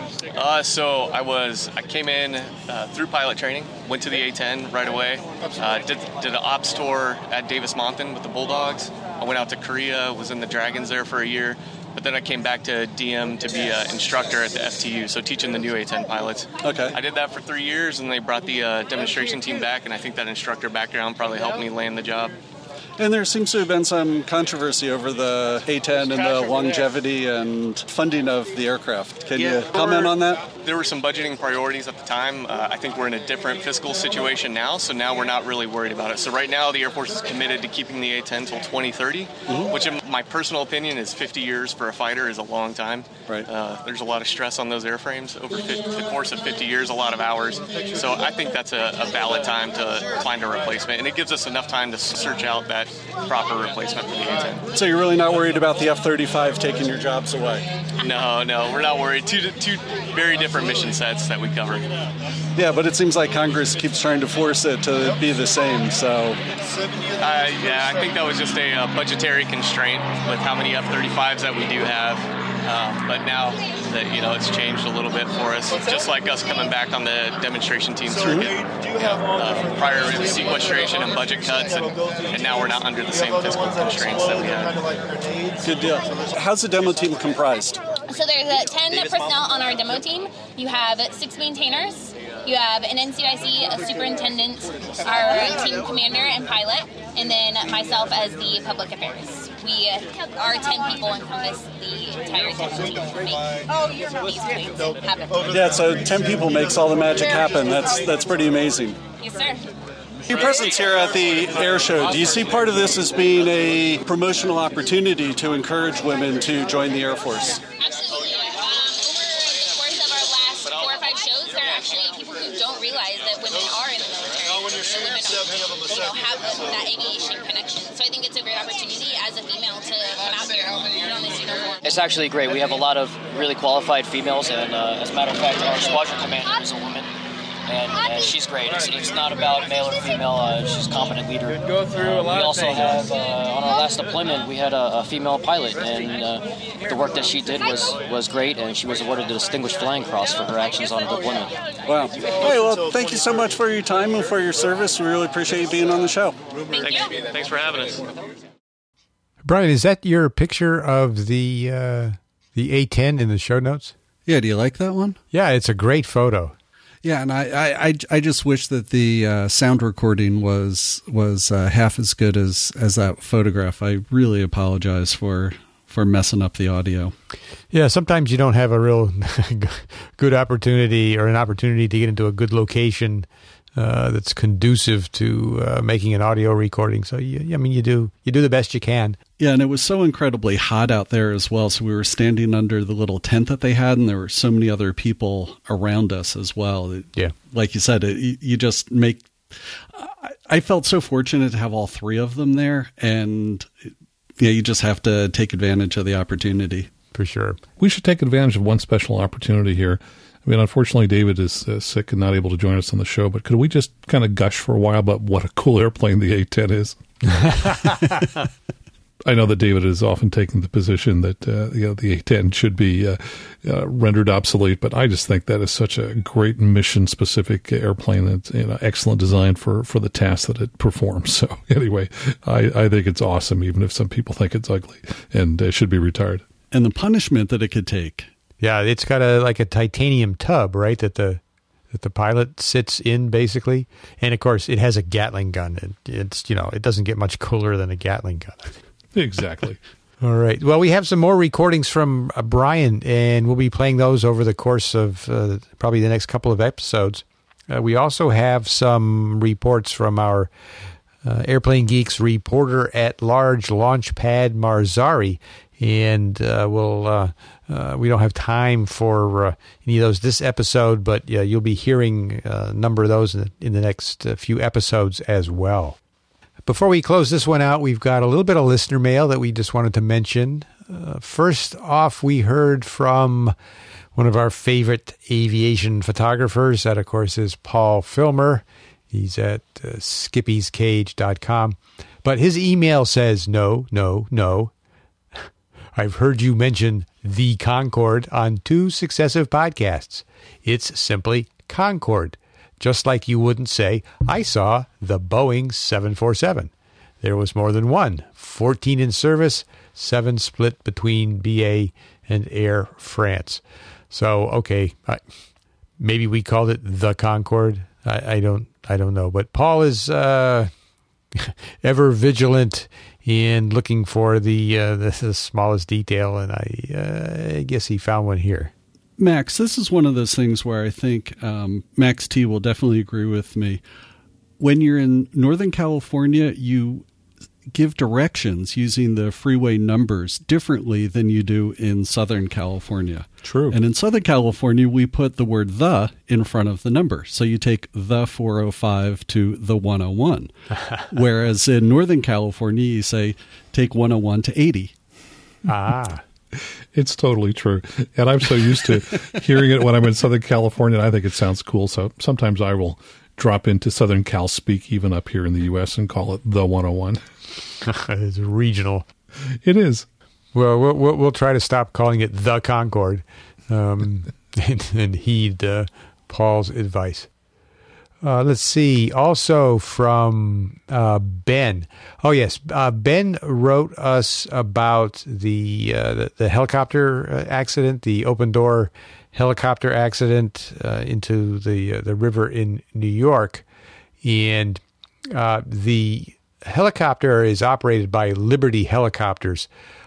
[SPEAKER 8] So I came in through pilot training, went to the A-10 right away, did an ops tour at Davis-Monthan with the Bulldogs. I went out to Korea, was in the Dragons there for a year, but then I came back to DM to be an instructor at the FTU, so teaching the new A-10 pilots. Okay. I did that for 3 years, and they brought the demonstration team back, and I think that instructor background probably helped me land the job.
[SPEAKER 3] And there seems to have been some controversy over the A-10 and the longevity and funding of the aircraft. Can you comment on that?
[SPEAKER 8] There were some budgeting priorities at the time. I think we're in a different fiscal situation now, so now we're not really worried about it. So right now the Air Force is committed to keeping the A-10 till 2030, which in my personal opinion is 50 years for a fighter is a long time. Right. There's a lot of stress on those airframes over the course of 50 years, a lot of hours. So I think that's a valid time to find a replacement, and it gives us enough time to search out that proper replacement for the A-10.
[SPEAKER 3] So you're really not worried about the F-35 taking your jobs away?
[SPEAKER 8] No, we're not worried. Two very different mission sets that we cover.
[SPEAKER 3] Yeah, but it seems like Congress keeps trying to force it to be the same. So,
[SPEAKER 8] I think that was just a budgetary constraint with how many F-35s that we do have. But now that it's changed a little bit for us, just like us coming back on the demonstration team circuit. Prior it was sequestration and budget cuts, and now we're not under the same fiscal constraints that we had.
[SPEAKER 3] Good deal. How's the demo team comprised?
[SPEAKER 7] So there's 10 personnel on our demo team. You have 6 maintainers. You have an NCIC, a superintendent, our team commander and pilot, and then myself as the public affairs. Our 10 people encompass the entire demo team to make these things happen.
[SPEAKER 3] Yeah, so 10 people makes all the magic happen. That's pretty amazing.
[SPEAKER 7] Yes, sir.
[SPEAKER 3] Your presence here at the air show, do you see part of this as being a promotional opportunity to encourage women to join the Air Force?
[SPEAKER 7] Absolutely. Over the course of our last 4 or 5 shows, there are actually people who don't realize that women are in the military. Women have that aviation connection. So I think it's a great opportunity as a female to come out here and put on this uniform.
[SPEAKER 6] It's actually great. We have a lot of really qualified females, and as a matter of fact, our squadron commander is a woman. And she's great. It's not about male or female. She's a competent leader. We also have, on our last deployment, we had a female pilot, and the work that she did was great, and she was awarded the Distinguished Flying Cross for her actions on a deployment.
[SPEAKER 3] Wow. Hey, well, thank you so much for your time and for your service. We really appreciate you being on the show.
[SPEAKER 8] Thanks for having us.
[SPEAKER 1] Brian, is that your picture of the A-10 in the show notes?
[SPEAKER 3] Yeah, do you like that one?
[SPEAKER 1] Yeah, it's a great photo.
[SPEAKER 3] Yeah, and I just wish that the sound recording was half as good as that photograph. I really apologize for messing up the audio.
[SPEAKER 1] Yeah, sometimes you don't have a real good opportunity or an opportunity to get into a good location that's conducive to making an audio recording. So you do the best you can.
[SPEAKER 3] Yeah, and it was so incredibly hot out there as well. So we were standing under the little tent that they had, and there were so many other people around us as well.
[SPEAKER 1] Yeah,
[SPEAKER 3] like you said, you just make. I felt so fortunate to have all 3 of them there, and you just have to take advantage of the opportunity.
[SPEAKER 1] For sure.
[SPEAKER 2] We should take advantage of one special opportunity here. I mean, unfortunately, David is sick and not able to join us on the show, but could we just kind of gush for a while about what a cool airplane the A-10 is? I know that David is often taking the position that the A-10 should be rendered obsolete, but I just think that is such a great mission-specific airplane. That's excellent design for the task that it performs. So anyway, I think it's awesome, even if some people think it's ugly, and it should be retired.
[SPEAKER 3] And the punishment that it could take.
[SPEAKER 1] Yeah, it's got a titanium tub, right, that the pilot sits in, basically. And, of course, it has a Gatling gun. It doesn't get much cooler than a Gatling gun.
[SPEAKER 2] Exactly.
[SPEAKER 1] All right. Well, we have some more recordings from Brian, and we'll be playing those over the course of probably the next couple of episodes. We also have some reports from our Airplane Geeks reporter at large, Launchpad Marzari, and we don't have time for any of those this episode, but you'll be hearing a number of those in the next few episodes as well. Before we close this one out, we've got a little bit of listener mail that we just wanted to mention. First off, we heard from one of our favorite aviation photographers. That, of course, is Paul Filmer. He's at skippyscage.com. But his email says, no. I've heard you mention the Concorde on 2 successive podcasts. It's simply Concorde. Just like you wouldn't say, I saw the Boeing 747. There was more than one, 14 in service, 7 split between BA and Air France. So, okay, maybe we called it the Concorde. I don't know. But Paul is ever vigilant in looking for the smallest detail, and I guess he found one here.
[SPEAKER 3] Max, this is one of those things where I think Max T will definitely agree with me. When you're in Northern California, you give directions using the freeway numbers differently than you do in Southern California.
[SPEAKER 2] True.
[SPEAKER 3] And in Southern California, we put the word the in front of the number. So you take the 405 to the 101. Whereas in Northern California, you say take 101 to 80.
[SPEAKER 1] Ah.
[SPEAKER 2] It's totally true. And I'm so used to hearing it when I'm in Southern California, and I think it sounds cool. So sometimes I will drop into Southern Cal speak even up here in the U.S. and call it the 101.
[SPEAKER 1] It's regional.
[SPEAKER 2] It is.
[SPEAKER 1] Well, we'll try to stop calling it the Concorde and heed Paul's advice. Let's see. Also from Ben. Oh, yes. Ben wrote us about the helicopter accident, the open door helicopter accident into the river in New York. And the helicopter is operated by Liberty Helicopters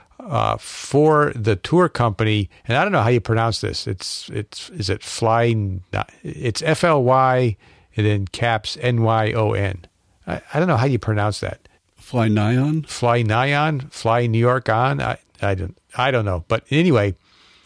[SPEAKER 1] for the tour company. And I don't know how you pronounce this. Is it Fly? It's FLY. And then caps NYON. I don't know how you pronounce that.
[SPEAKER 3] Fly Nyan?
[SPEAKER 1] Fly Nyan? Fly New York on? I don't know. But anyway,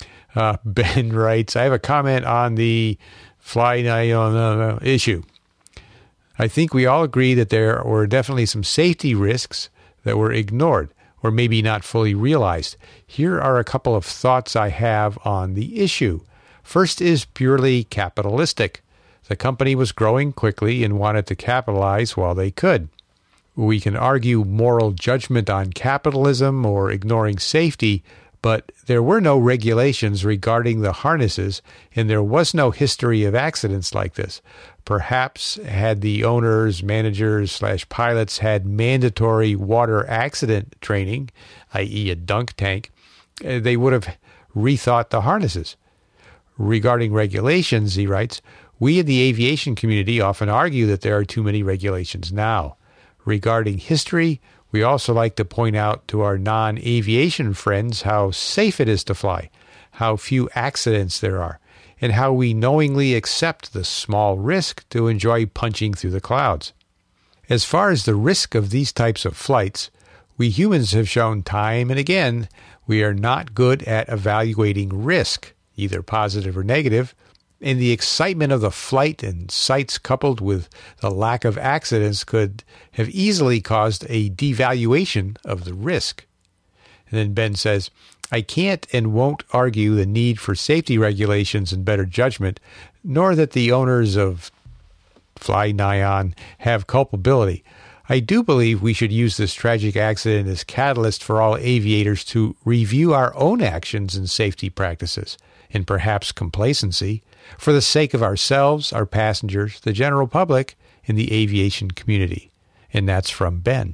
[SPEAKER 1] Ben writes, I have a comment on the Fly Nyan issue. I think we all agree that there were definitely some safety risks that were ignored or maybe not fully realized. Here are a couple of thoughts I have on the issue. First is purely capitalistic. The company was growing quickly and wanted to capitalize while they could. We can argue moral judgment on capitalism or ignoring safety, but there were no regulations regarding the harnesses, and there was no history of accidents like this. Perhaps had the owners, managers, /pilots had mandatory water accident training, i.e. a dunk tank, they would have rethought the harnesses. Regarding regulations, he writes, we in the aviation community often argue that there are too many regulations now. Regarding history, we also like to point out to our non-aviation friends how safe it is to fly, how few accidents there are, and how we knowingly accept the small risk to enjoy punching through the clouds. As far as the risk of these types of flights, we humans have shown time and again we are not good at evaluating risk, either positive or negative, and the excitement of the flight and sights coupled with the lack of accidents could have easily caused a devaluation of the risk. And then Ben says, I can't and won't argue the need for safety regulations and better judgment, nor that the owners of Fly Nyan have culpability. I do believe we should use this tragic accident as catalyst for all aviators to review our own actions and safety practices, and perhaps complacency, for the sake of ourselves, our passengers, the general public, and the aviation community. And that's from Ben.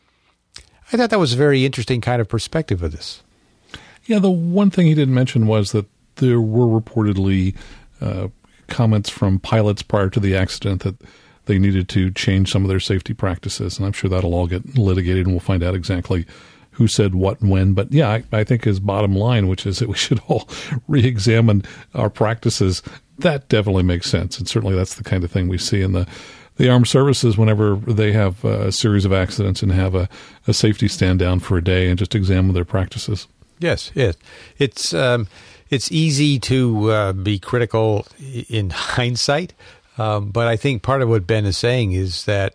[SPEAKER 1] I thought that was a very interesting kind of perspective of this.
[SPEAKER 2] Yeah, the one thing he didn't mention was that there were reportedly comments from pilots prior to the accident that they needed to change some of their safety practices, and I'm sure that'll all get litigated, and we'll find out exactly who said what and when. But yeah, I think his bottom line, which is that we should all re-examine our practices, that definitely makes sense. And certainly that's the kind of thing we see in the armed services whenever they have a series of accidents and have a safety stand down for a day and just examine their practices.
[SPEAKER 1] Yes. It's easy to be critical in hindsight, but I think part of what Ben is saying is that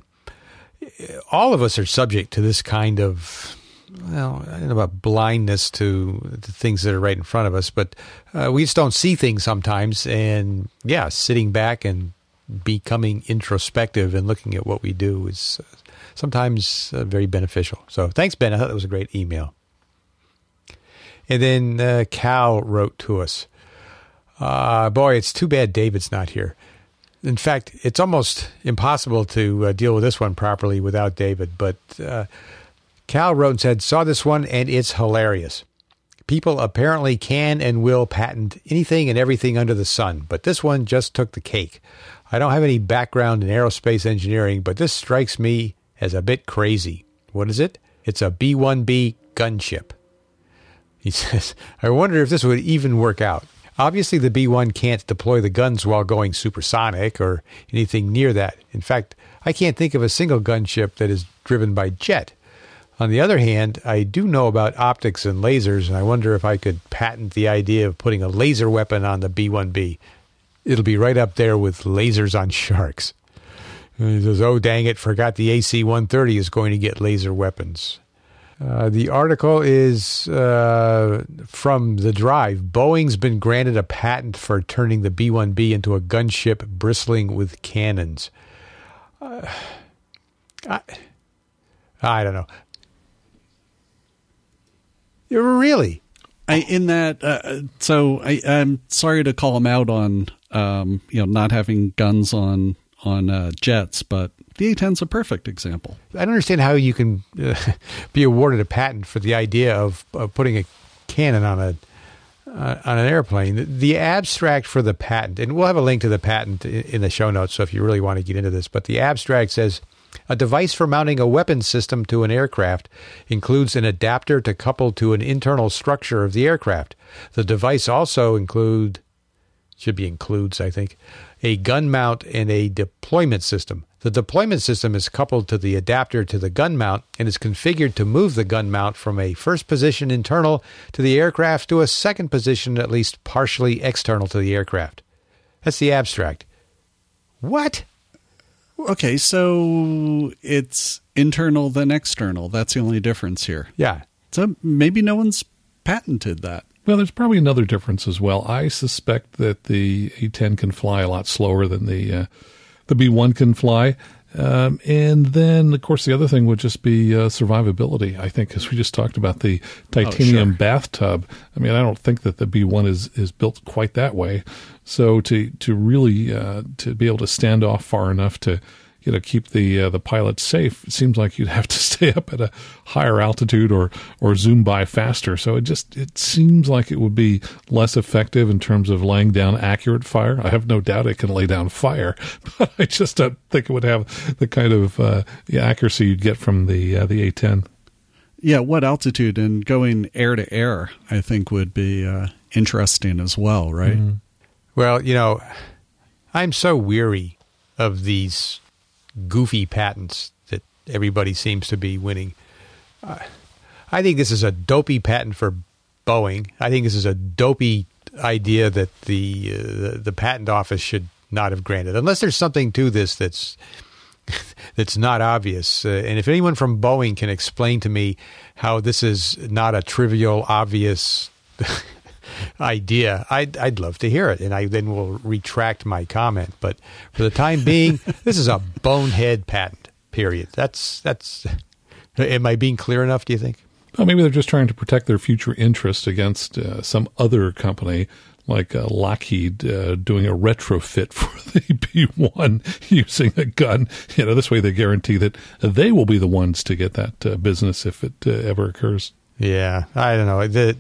[SPEAKER 1] all of us are subject to this kind of, well, I don't know about blindness to the things that are right in front of us, but we just don't see things sometimes. And yeah, sitting back and becoming introspective and looking at what we do is sometimes very beneficial. So thanks, Ben. I thought that was a great email. And then Cal wrote to us. Boy, it's too bad David's not here. In fact, it's almost impossible to deal with this one properly without David. But Cal wrote and said, saw this one and it's hilarious. People apparently can and will patent anything and everything under the sun, but this one just took the cake. I don't have any background in aerospace engineering, but this strikes me as a bit crazy. What is it? It's a B-1B gunship. He says, I wonder if this would even work out. Obviously, the B-1 can't deploy the guns while going supersonic or anything near that. In fact, I can't think of a single gunship that is driven by jet. On the other hand, I do know about optics and lasers, and I wonder if I could patent the idea of putting a laser weapon on the B-1B. It'll be right up there with lasers on sharks. He says, oh, dang it, forgot the AC-130 is going to get laser weapons. The article is from The Drive. Boeing's been granted a patent for turning the B-1B into a gunship bristling with cannons. I don't know. Really?
[SPEAKER 3] I'm sorry to call him out on not having guns on jets, but the A-10's a perfect example.
[SPEAKER 1] I don't understand how you can be awarded a patent for the idea of putting a cannon on an airplane. The abstract for the patent, and we'll have a link to the patent in the show notes, so if you really want to get into this, but the abstract says, a device for mounting a weapons system to an aircraft includes an adapter to couple to an internal structure of the aircraft. The device also includes, I think, a gun mount and a deployment system. The deployment system is coupled to the adapter to the gun mount and is configured to move the gun mount from a first position internal to the aircraft to a second position at least partially external to the aircraft. That's the abstract. What?
[SPEAKER 3] Okay, so it's internal then external. That's the only difference here.
[SPEAKER 1] Yeah.
[SPEAKER 3] So maybe no one's patented that.
[SPEAKER 2] Well, there's probably another difference as well. I suspect that the A-10 can fly a lot slower than the B-1 can fly. And then, of course, the other thing would just be survivability. I think, as we just talked about, the titanium bathtub. I mean, I don't think that the B-1 is built quite that way. So to really to be able to stand off far enough to keep the pilot safe, it seems like you'd have to stay up at a higher altitude or zoom by faster. So it seems like it would be less effective in terms of laying down accurate fire. I have no doubt it can lay down fire, but I just don't think it would have the kind of accuracy you'd get from the A-10.
[SPEAKER 3] Yeah, what altitude and going air to air, I think, would be interesting as well, right?
[SPEAKER 1] Mm-hmm. Well, I'm so weary of these goofy patents that everybody seems to be winning. I think this is a dopey patent for Boeing. I think this is a dopey idea that the patent office should not have granted, unless there's something to this that's not obvious. And if anyone from Boeing can explain to me how this is not a trivial, obvious idea, I'd love to hear it, and I then will retract my comment. But for the time being, this is a bonehead patent. Period. That's. Am I being clear enough, do you think?
[SPEAKER 2] Well, maybe they're just trying to protect their future interest against some other company like Lockheed doing a retrofit for the B-1 using a gun. This way they guarantee that they will be the ones to get that business if it ever occurs.
[SPEAKER 1] Yeah, I don't know.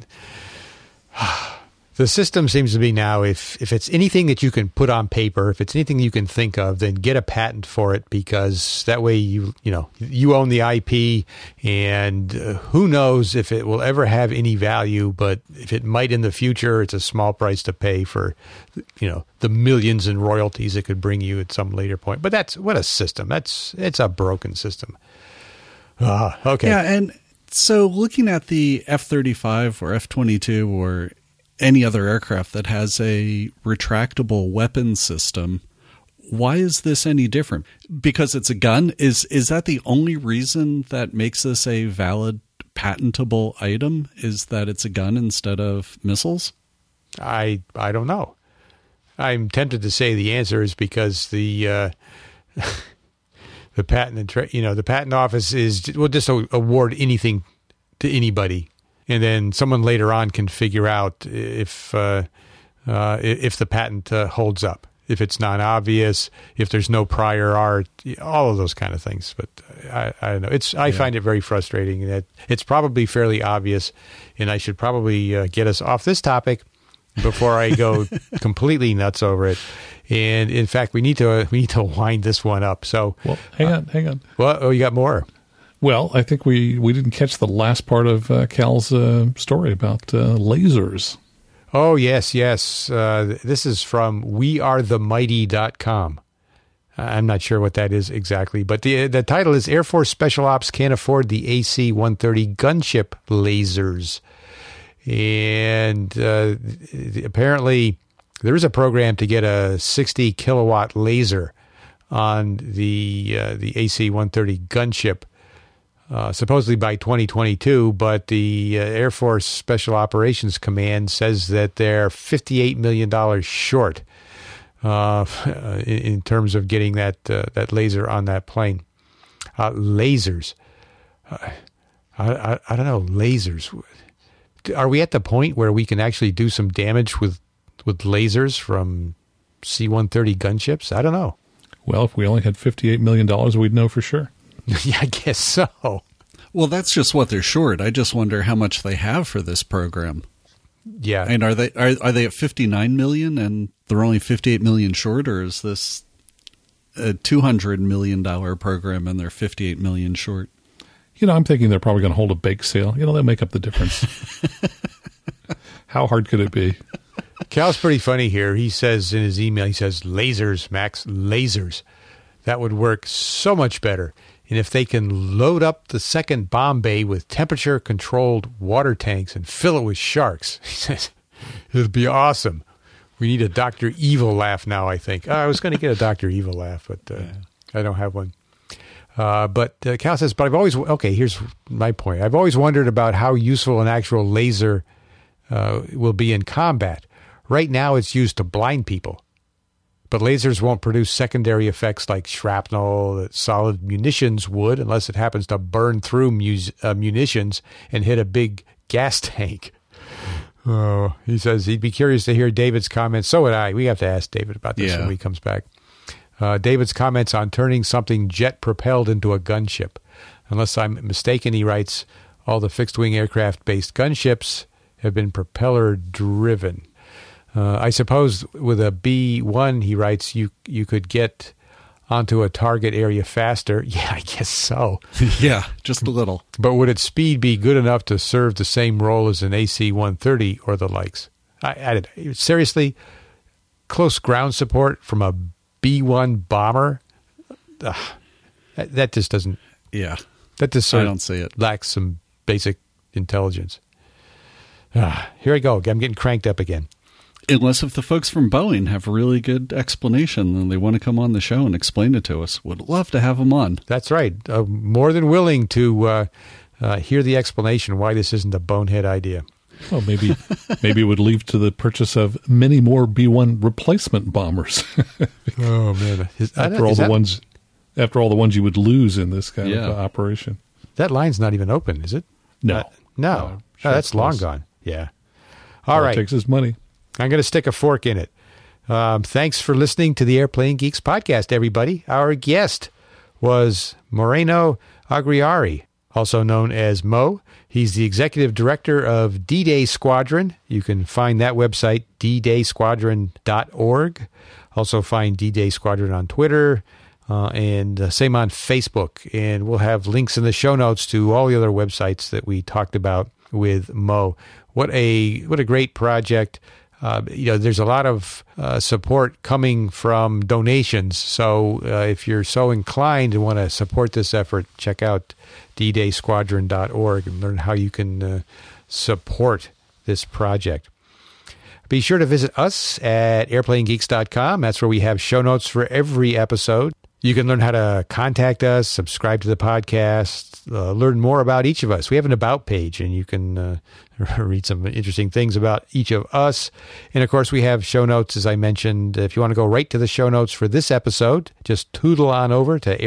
[SPEAKER 1] The system seems to be now, if it's anything that you can put on paper, if it's anything you can think of, then get a patent for it, because that way you own the IP, and who knows if it will ever have any value, but if it might in the future, it's a small price to pay for, the millions in royalties it could bring you at some later point. But what a system. It's a broken system. Okay.
[SPEAKER 3] Yeah, and so looking at the F-35 or F-22 or any other aircraft that has a retractable weapon system, why is this any different? Because it's a gun? Is that the only reason that makes this a valid patentable item, is that it's a gun instead of missiles?
[SPEAKER 1] I don't know. I'm tempted to say the answer is because the patent the patent office will just award anything to anybody, and then someone later on can figure out if the patent holds up, if it's non-obvious, if there's no prior art, all of those kind of things. But I don't know. I find it very frustrating that it's probably fairly obvious, and I should probably get us off this topic before I go completely nuts over it. And in fact, we need to wind this one up. So,
[SPEAKER 2] well, hang on.
[SPEAKER 1] Well, you got more.
[SPEAKER 2] Well, I think we didn't catch the last part of Cal's story about lasers.
[SPEAKER 1] Oh, yes. This is from wearethemighty.com. I'm not sure what that is exactly, but the title is Air Force Special Ops Can't Afford the AC-130 Gunship Lasers. And apparently there is a program to get a 60 kilowatt laser on the AC-130 gunship. supposedly by 2022, but the Air Force Special Operations Command says that they're $58 million short in terms of getting that laser on that plane. Lasers. I don't know, lasers. Are we at the point where we can actually do some damage with lasers from C-130 gunships? I don't know.
[SPEAKER 2] Well, if we only had $58 million, we'd know for sure.
[SPEAKER 1] Yeah, I guess so.
[SPEAKER 3] Well, that's just what they're short. I just wonder how much they have for this program.
[SPEAKER 1] Yeah.
[SPEAKER 3] And are they at 59 million and they're only 58 million short, or is this a $200 million program and they're 58 million short?
[SPEAKER 2] I'm thinking they're probably going to hold a bake sale. They'll make up the difference. How hard could it be?
[SPEAKER 1] Cal's pretty funny here. He says in his email, lasers, Max, lasers. That would work so much better. And if they can load up the second bomb bay with temperature-controlled water tanks and fill it with sharks, he says, it would be awesome. We need a Dr. Evil laugh now, I think. I was going to get a Dr. Evil laugh, but I don't have one. But Cal says, here's my point. I've always wondered about how useful an actual laser will be in combat. Right now, it's used to blind people. But lasers won't produce secondary effects like shrapnel that solid munitions would, unless it happens to burn through munitions and hit a big gas tank. Oh, he says he'd be curious to hear David's comments. So would I. We have to ask David about this when he comes back. David's comments on turning something jet-propelled into a gunship. Unless I'm mistaken, he writes, all the fixed-wing aircraft-based gunships have been propeller-driven. I suppose with a B-1, he writes, you could get onto a target area faster. Yeah, I guess so.
[SPEAKER 3] Yeah, just a little.
[SPEAKER 1] But would its speed be good enough to serve the same role as an AC-130 or the likes? Seriously, close ground support from a B-1 bomber? That just doesn't...
[SPEAKER 3] Yeah,
[SPEAKER 1] that just
[SPEAKER 3] I don't see it.
[SPEAKER 1] Lacks some basic intelligence. Here I go. I'm getting cranked up again.
[SPEAKER 3] Unless if the folks from Boeing have a really good explanation and they want to come on the show and explain it to us, would love to have them on.
[SPEAKER 1] That's right. More than willing to hear the explanation why this isn't a bonehead idea.
[SPEAKER 2] Well, maybe it would lead to the purchase of many more B-1 replacement bombers.
[SPEAKER 1] Oh man!
[SPEAKER 2] After all the ones you would lose in this kind of operation.
[SPEAKER 1] That line's not even open, is it?
[SPEAKER 2] No.
[SPEAKER 1] No, that's long gone. Yeah. All right.
[SPEAKER 2] It takes his money.
[SPEAKER 1] I'm going to stick a fork in it. Thanks for listening to the Airplane Geeks podcast, everybody. Our guest was Moreno Agriari, also known as Mo. He's the executive director of D-Day Squadron. You can find that website, ddaysquadron.org. Also find D-Day Squadron on Twitter and same on Facebook. And we'll have links in the show notes to all the other websites that we talked about with Mo. What a great project. There's a lot of support coming from donations. So if you're so inclined and want to support this effort, check out ddaysquadron.org and learn how you can support this project. Be sure to visit us at airplanegeeks.com. That's where we have show notes for every episode. You can learn how to contact us, subscribe to the podcast, learn more about each of us. We have an About page, and you can read some interesting things about each of us. And, of course, we have show notes, as I mentioned. If you want to go right to the show notes for this episode, just tootle on over to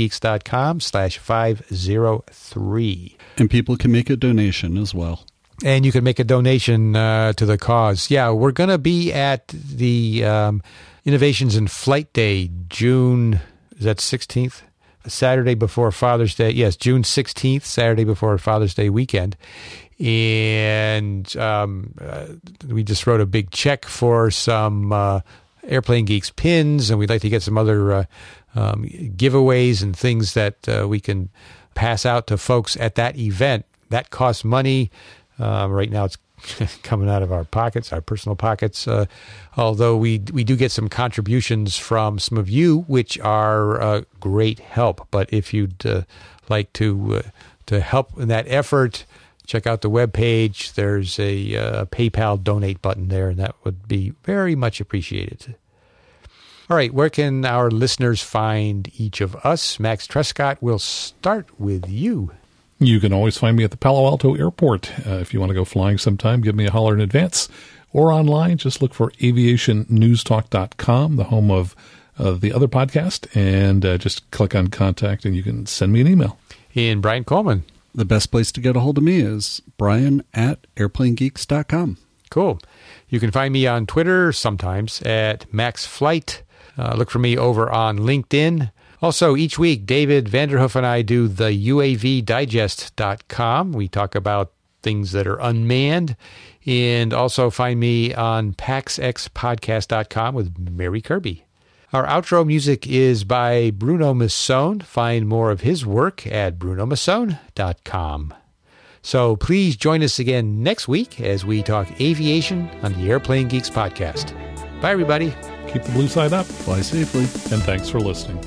[SPEAKER 1] airplanegeeks.com/503.
[SPEAKER 3] And people can make a donation as well.
[SPEAKER 1] And you can make a donation to the cause. Yeah, we're going to be at the Innovations in Flight Day, June... Is that 16th? Saturday before Father's Day. Yes, June 16th, Saturday before Father's Day weekend. And we just wrote a big check for some Airplane Geeks pins, and we'd like to get some other giveaways and things that we can pass out to folks at that event. That costs money. Right now it's coming out of our pockets, our personal pockets, although we do get some contributions from some of you, which are a great help. But if you'd like to help in that effort, check out the webpage. There's a PayPal donate button there, and that would be very much appreciated. All right, where can our listeners find each of us? Max Trescott, we'll start with you.
[SPEAKER 2] You can always find me at the Palo Alto Airport. If you want to go flying sometime, give me a holler in advance. Or online, just look for aviationnewstalk.com, the home of the other podcast, and just click on contact and you can send me an email.
[SPEAKER 1] And Brian Coleman.
[SPEAKER 3] The best place to get a hold of me is brian@airplanegeeks.com.
[SPEAKER 1] Cool. You can find me on Twitter sometimes at MaxFlight. Look for me over on LinkedIn. Also, each week, David Vanderhoof and I do the UAVdigest.com. We talk about things that are unmanned. And also find me on PaxXPodcast.com with Mary Kirby. Our outro music is by Bruno Masson. Find more of his work at brunomasson.com. So please join us again next week as we talk aviation on the Airplane Geeks podcast. Bye, everybody.
[SPEAKER 2] Keep the blue side up.
[SPEAKER 3] Fly safely.
[SPEAKER 2] And thanks for listening.